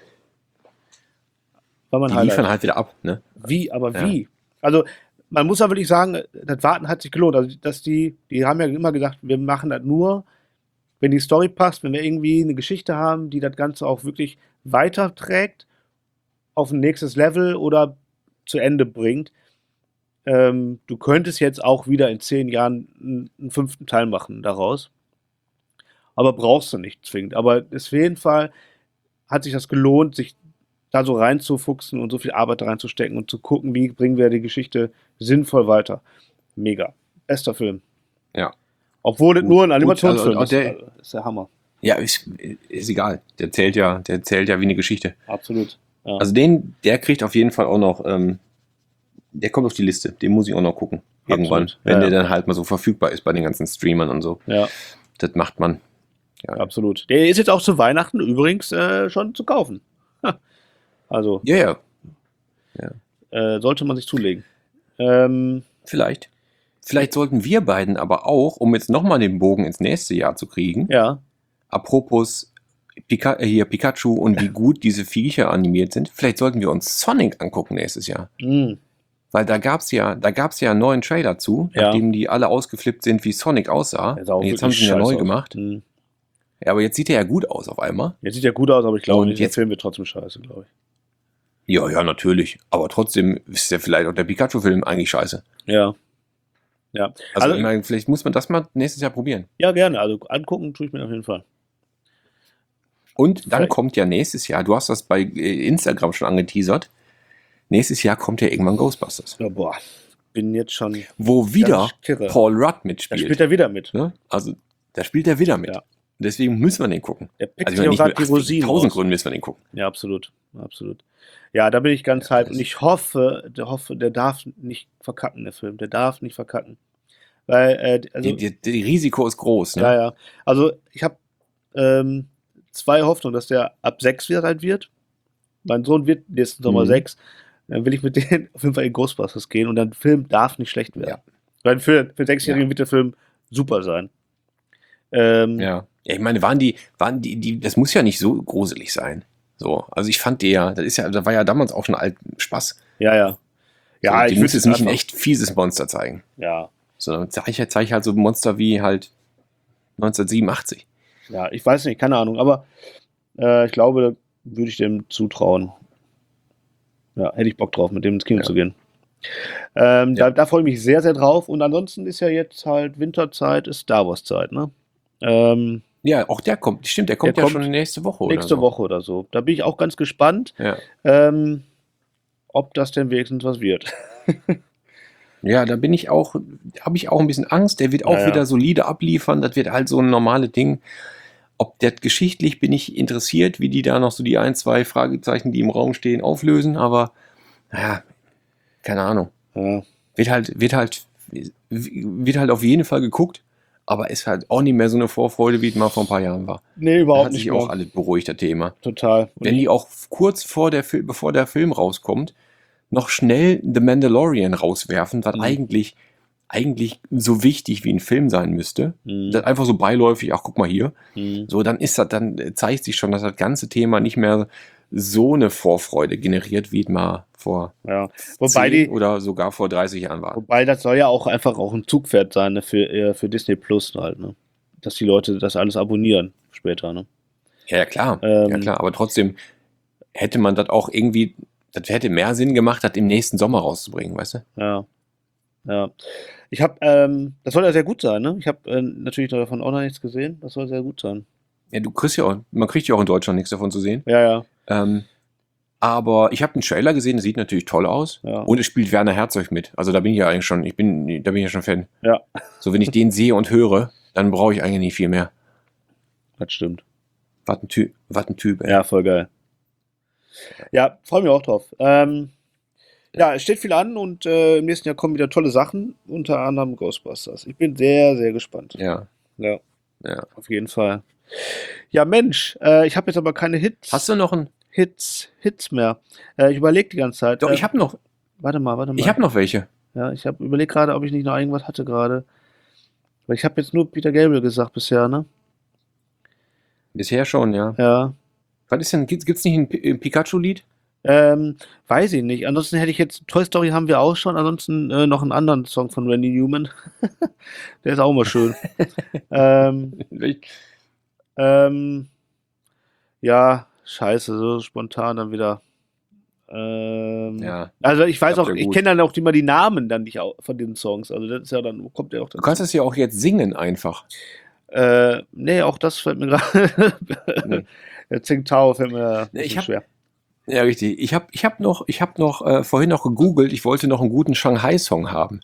mein liefern Highlight. halt wieder ab, ne? Aber Ja. wie? Also, man muss ja wirklich sagen, das Warten hat sich gelohnt. Also, die haben ja immer gesagt, wir machen das nur, wenn die Story passt, wenn wir irgendwie eine Geschichte haben, die das Ganze auch wirklich weiterträgt auf ein nächstes Level oder zu Ende bringt. Du könntest jetzt auch wieder in 10 Jahren einen 5. Teil machen daraus. Aber brauchst du nicht zwingend. Aber auf jeden Fall hat sich das gelohnt, sich da so reinzufuchsen und so viel Arbeit da reinzustecken und zu gucken, wie bringen wir die Geschichte sinnvoll weiter. Mega. Bester Film. Ja. Obwohl es Gut. nur ein Gut, Animationsfilm also ist. Also, ist der Hammer. Ja, ist egal. Der zählt ja wie eine Geschichte. Absolut. Ja. Also der kriegt auf jeden Fall auch noch, der kommt auf die Liste. Den muss ich auch noch gucken. Irgendwann. Absolut. Wenn Ja, der dann halt mal so verfügbar ist bei den ganzen Streamern und so. ja, Das macht man. Ja, absolut. Der ist jetzt auch zu Weihnachten übrigens schon zu kaufen. Ha. Also ja. sollte man sich zulegen. Vielleicht. Vielleicht sollten wir beiden aber auch, um jetzt nochmal den Bogen ins nächste Jahr zu kriegen, Ja, apropos Pikachu und wie gut diese Viecher animiert sind, vielleicht sollten wir uns Sonic angucken nächstes Jahr. mm, Weil da gab's ja einen neuen Trailer zu, Ja. nachdem die alle ausgeflippt sind, wie Sonic aussah. der sah auch Und jetzt haben wirklich sie ihn ja scheiße neu aus. gemacht. Mm. Ja, aber jetzt sieht er ja gut aus auf einmal. Jetzt sieht ja gut aus, aber ich glaube Und nicht, der jetzt- Film wird trotzdem scheiße, glaube ich. Ja, natürlich. Aber trotzdem ist ja vielleicht auch der Pikachu-Film eigentlich scheiße. Ja. Ja. Also, ich meine, vielleicht muss man das mal nächstes Jahr probieren. Ja, gerne. Also angucken tue ich mir auf jeden Fall. Und dann Vielleicht. kommt ja nächstes Jahr, du hast das bei Instagram schon angeteasert, nächstes Jahr kommt ja irgendwann Ghostbusters. Ja, boah, bin jetzt schon. Wo wieder Ganz kirre. Paul Rudd Da mitspielt. spielt er wieder mit. Ne? Also, da spielt er wieder mit. Ja. deswegen müssen wir den gucken. Der pickt Also sich auch nicht gerade mit die Rosinen 1000 raus. Gründen müssen wir den gucken. Ja, absolut. Absolut. Ja, da bin ich ganz hyped. Und ich hoffe, der darf nicht verkacken, der Film. Der darf nicht verkacken. Weil, also, Die Risiko ist groß, ne? ja, ja. Also, ich habe 2 Hoffnungen, dass der ab 6 wieder alt wird. Mein Sohn wird nächsten Sommer 6. Dann will ich mit denen auf jeden Fall in Ghostbusters gehen und der Film darf nicht schlecht werden. Ja. Weil für 6-Jährigen wird der Film super sein. Ja. Ich meine, das muss ja nicht so gruselig sein. So, also ich fand da war ja damals auch schon alt Spaß. Ja, ja. Ja, so, ich die muss würde jetzt nicht ein echt fieses Monster zeigen. Ja. Sondern zeige ich halt so Monster wie halt 1987. Ja, ich weiß nicht, keine Ahnung, aber ich glaube, da würde ich dem zutrauen. Ja, hätte ich Bock drauf, mit dem ins Kino zu gehen. Da freue ich mich sehr, sehr drauf. Und ansonsten ist ja jetzt halt Winterzeit, ist Star Wars Zeit, ne? Ja, auch der kommt. Stimmt, der kommt schon nächste Woche nächste Woche oder so. Da bin ich auch ganz gespannt, Ja. ob das denn wenigstens was wird. Ja, habe ich auch ein bisschen Angst. Der wird auch wieder solide abliefern. Das wird halt so ein normales Ding. Ob der geschichtlich bin ich interessiert, wie die da noch so die 1, 2 Fragezeichen, die im Raum stehen, auflösen. Aber naja, keine Ahnung. Ja. Wird halt auf jeden Fall geguckt. Aber ist halt auch nicht mehr so eine Vorfreude, wie es mal vor ein paar Jahren war. Nee, Da überhaupt hat nicht sich mehr. auch alles beruhigt, das Thema. Total. Wenn die auch kurz bevor der Film rauskommt, noch schnell The Mandalorian rauswerfen, was eigentlich so wichtig wie ein Film sein müsste. Das einfach so beiläufig, ach guck mal hier. So, dann zeigt sich schon, dass das ganze Thema nicht mehr so eine Vorfreude generiert, wie es mal vor Wobei 10 oder sogar vor 30 Jahren war. Wobei das soll ja auch einfach auch ein Zugpferd sein, ne, für Disney Plus halt, ne? Dass die Leute das alles abonnieren später, ne? Ja, klar. Ja, klar. Aber trotzdem hätte man das auch irgendwie, das hätte mehr Sinn gemacht, das im nächsten Sommer rauszubringen, weißt du? Ja. Ja. Ich habe, das soll ja sehr gut sein, ne? Ich habe natürlich davon auch noch nichts gesehen. Das soll sehr gut sein. Ja, man kriegt ja auch in Deutschland nichts davon zu sehen. Ja, ja. Aber ich habe einen Trailer gesehen, der sieht natürlich toll aus. Ja. Und es spielt Werner Herzog mit. Also da bin ich ja eigentlich schon, da bin ich ja schon Fan. Ja. So, wenn ich den sehe und höre, dann brauche ich eigentlich nicht viel mehr. Das stimmt. Was ein Typ, ey. Ja, voll geil. Ja, freue mich auch drauf. Ja, es steht viel an und im nächsten Jahr kommen wieder tolle Sachen, unter anderem Ghostbusters. Ich bin sehr, sehr gespannt. Ja. Ja, Ja. auf jeden Fall. Ja, Mensch, ich habe jetzt aber keine Hast du noch einen? Hits mehr. Ich überlege die ganze Zeit. Doch, ich habe noch. Warte mal. Ich habe noch welche. Ja, ich habe überlegt gerade, ob ich nicht noch irgendwas hatte gerade. Weil ich habe jetzt nur Peter Gabriel gesagt bisher, ne? Bisher schon, ja. Ja. Was ist denn, gibt's nicht ein Pikachu-Lied? Weiß ich nicht. Ansonsten hätte ich jetzt, Toy Story haben wir auch schon, ansonsten noch einen anderen Song von Randy Newman. Der ist auch mal schön. Ja, scheiße, so spontan dann wieder. Ja. Also ich weiß Klappt auch, ja ich gut. kenne dann auch immer die Namen dann nicht von den Songs. Also das ist ja dann, kommt ja auch Du kannst das ja auch jetzt singen einfach. Nee, auch das fällt mir gerade. Nee. Der Tsingtao fällt mir Nee, ich bisschen schwer. Ja, richtig. Ich hab noch vorhin noch gegoogelt, ich wollte noch einen guten Shanghai-Song haben.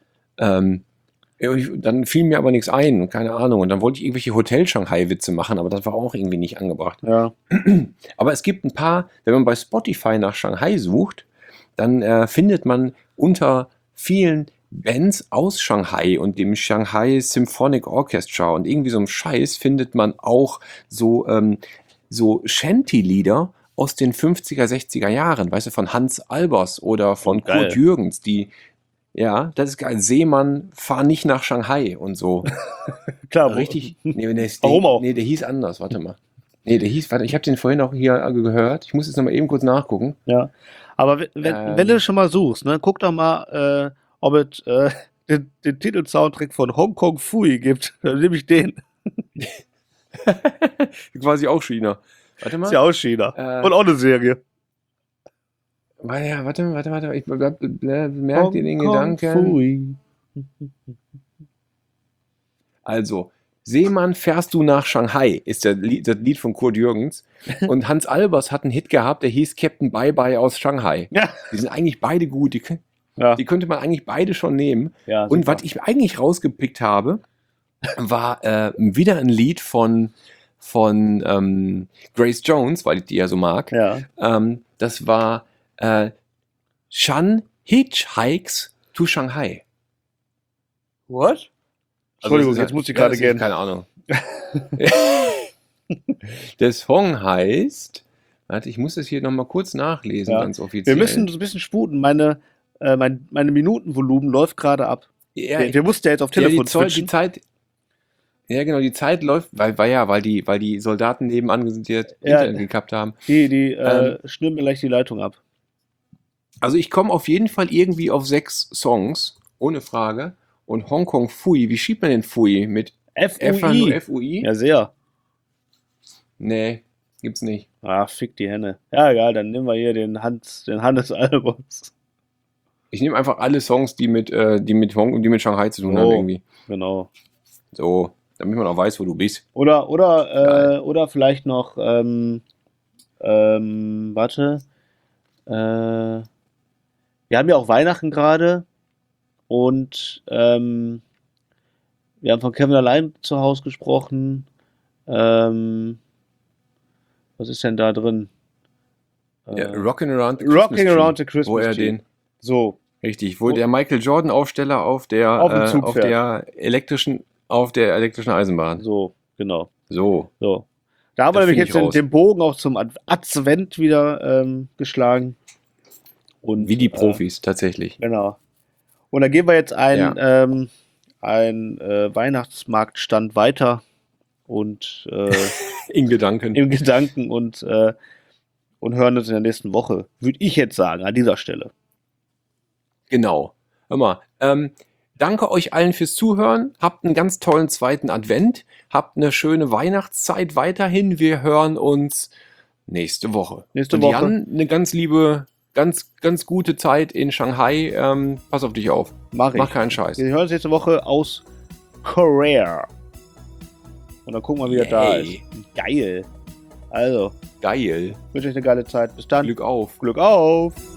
Dann fiel mir aber nichts ein, keine Ahnung. Und dann wollte ich irgendwelche Hotel-Shanghai-Witze machen, aber das war auch irgendwie nicht angebracht. Ja. Aber es gibt ein paar, wenn man bei Spotify nach Shanghai sucht, dann findet man unter vielen Bands aus Shanghai und dem Shanghai Symphonic Orchestra und irgendwie so einem Scheiß findet man auch so Shanty-Lieder aus den 50er, 60er Jahren, weißt du, von Hans Albers oder von Geil. Kurt Jürgens, ja, das ist geil. Seemann, fahr nicht nach Shanghai und so. Klar, Richtig. Nee, Warum auch? Nee, der hieß anders, warte mal. Nee, ich habe den vorhin auch hier gehört. Ich muss jetzt noch mal eben kurz nachgucken. Ja. Aber wenn du schon mal suchst, ne, guck doch mal, ob es den Titelsoundtrack von Hong Kong Fui gibt. Dann nehme ich den. Quasi auch China. Warte mal. Ist ja auch China. Äh, Und auch eine Serie. Warte. Ich merke dir den Gedanken. Fui. Also, Seemann, fährst du nach Shanghai, ist das Lied von Kurt Jürgens. Und Hans Albers hat einen Hit gehabt, der hieß Captain Bye Bye aus Shanghai. Ja. Die sind eigentlich beide gut, die könnte man eigentlich beide schon nehmen. Ja, Und super. was ich eigentlich rausgepickt habe, war wieder ein Lied von von Grace Jones, weil ich die ja so mag. Ja. Das war Shan Hitchhikes to Shanghai. What? Entschuldigung, jetzt muss ich gerade gehen. Keine Ahnung. Der Song heißt, warte, ich muss das hier nochmal kurz nachlesen, Ja. ganz offiziell. Wir müssen so ein bisschen sputen. Meine Minutenvolumen läuft gerade ab. Ja, Wir mussten ja jetzt auf ja, Telefon die switchen. Zeit, ja genau, die Zeit läuft, weil die Soldaten nebenan Ja. Internet gekappt haben. Die schnüren mir gleich die Leitung ab. Also ich komme auf jeden Fall irgendwie auf 6 Songs, ohne Frage. Und Hongkong Fui, wie schiebt man den Fui? Mit einfach nur FUI. FUI? Ja, sehr. Nee, gibt's nicht. Ach, fick die Henne. Ja, egal, dann nehmen wir hier den Hannes Albers. Ich nehme einfach alle Songs, die mit Shanghai zu tun haben Oh. irgendwie. Genau. So, damit man auch weiß, wo du bist. Oder vielleicht noch, warte. Wir haben ja auch Weihnachten gerade und wir haben von Kevin allein zu Hause gesprochen. Was ist denn da drin? Ja, Rockin' Around the Rocking Tree, Around the Christmas wo er Tree. den, So, richtig, wo der Michael Jordan Aufsteller auf Auf dem Zug auf fährt. der elektrischen Eisenbahn. so, genau. So, So. Da haben wir Das nämlich find ich jetzt raus. den Bogen auch zum Advent wieder geschlagen. Und, wie die Profis tatsächlich. Genau. Und dann gehen wir jetzt einen Weihnachtsmarktstand weiter und In Gedanken. im Gedanken und hören uns in der nächsten Woche, würde ich jetzt sagen, an dieser Stelle. Genau. Hör mal, danke euch allen fürs Zuhören. Habt einen ganz tollen zweiten Advent. Habt eine schöne Weihnachtszeit weiterhin. Wir hören uns nächste Woche. Nächste Und Woche. Jan, eine ganz liebe, ganz gute Zeit in Shanghai. Pass auf dich auf. Mach ich. Mach keinen Scheiß. Wir hören uns nächste Woche aus Korea. Und dann gucken wir, wie er da ist. Yay. Geil. Also, Geil. wünsche euch eine geile Zeit. Bis dann. Glück auf. Glück auf.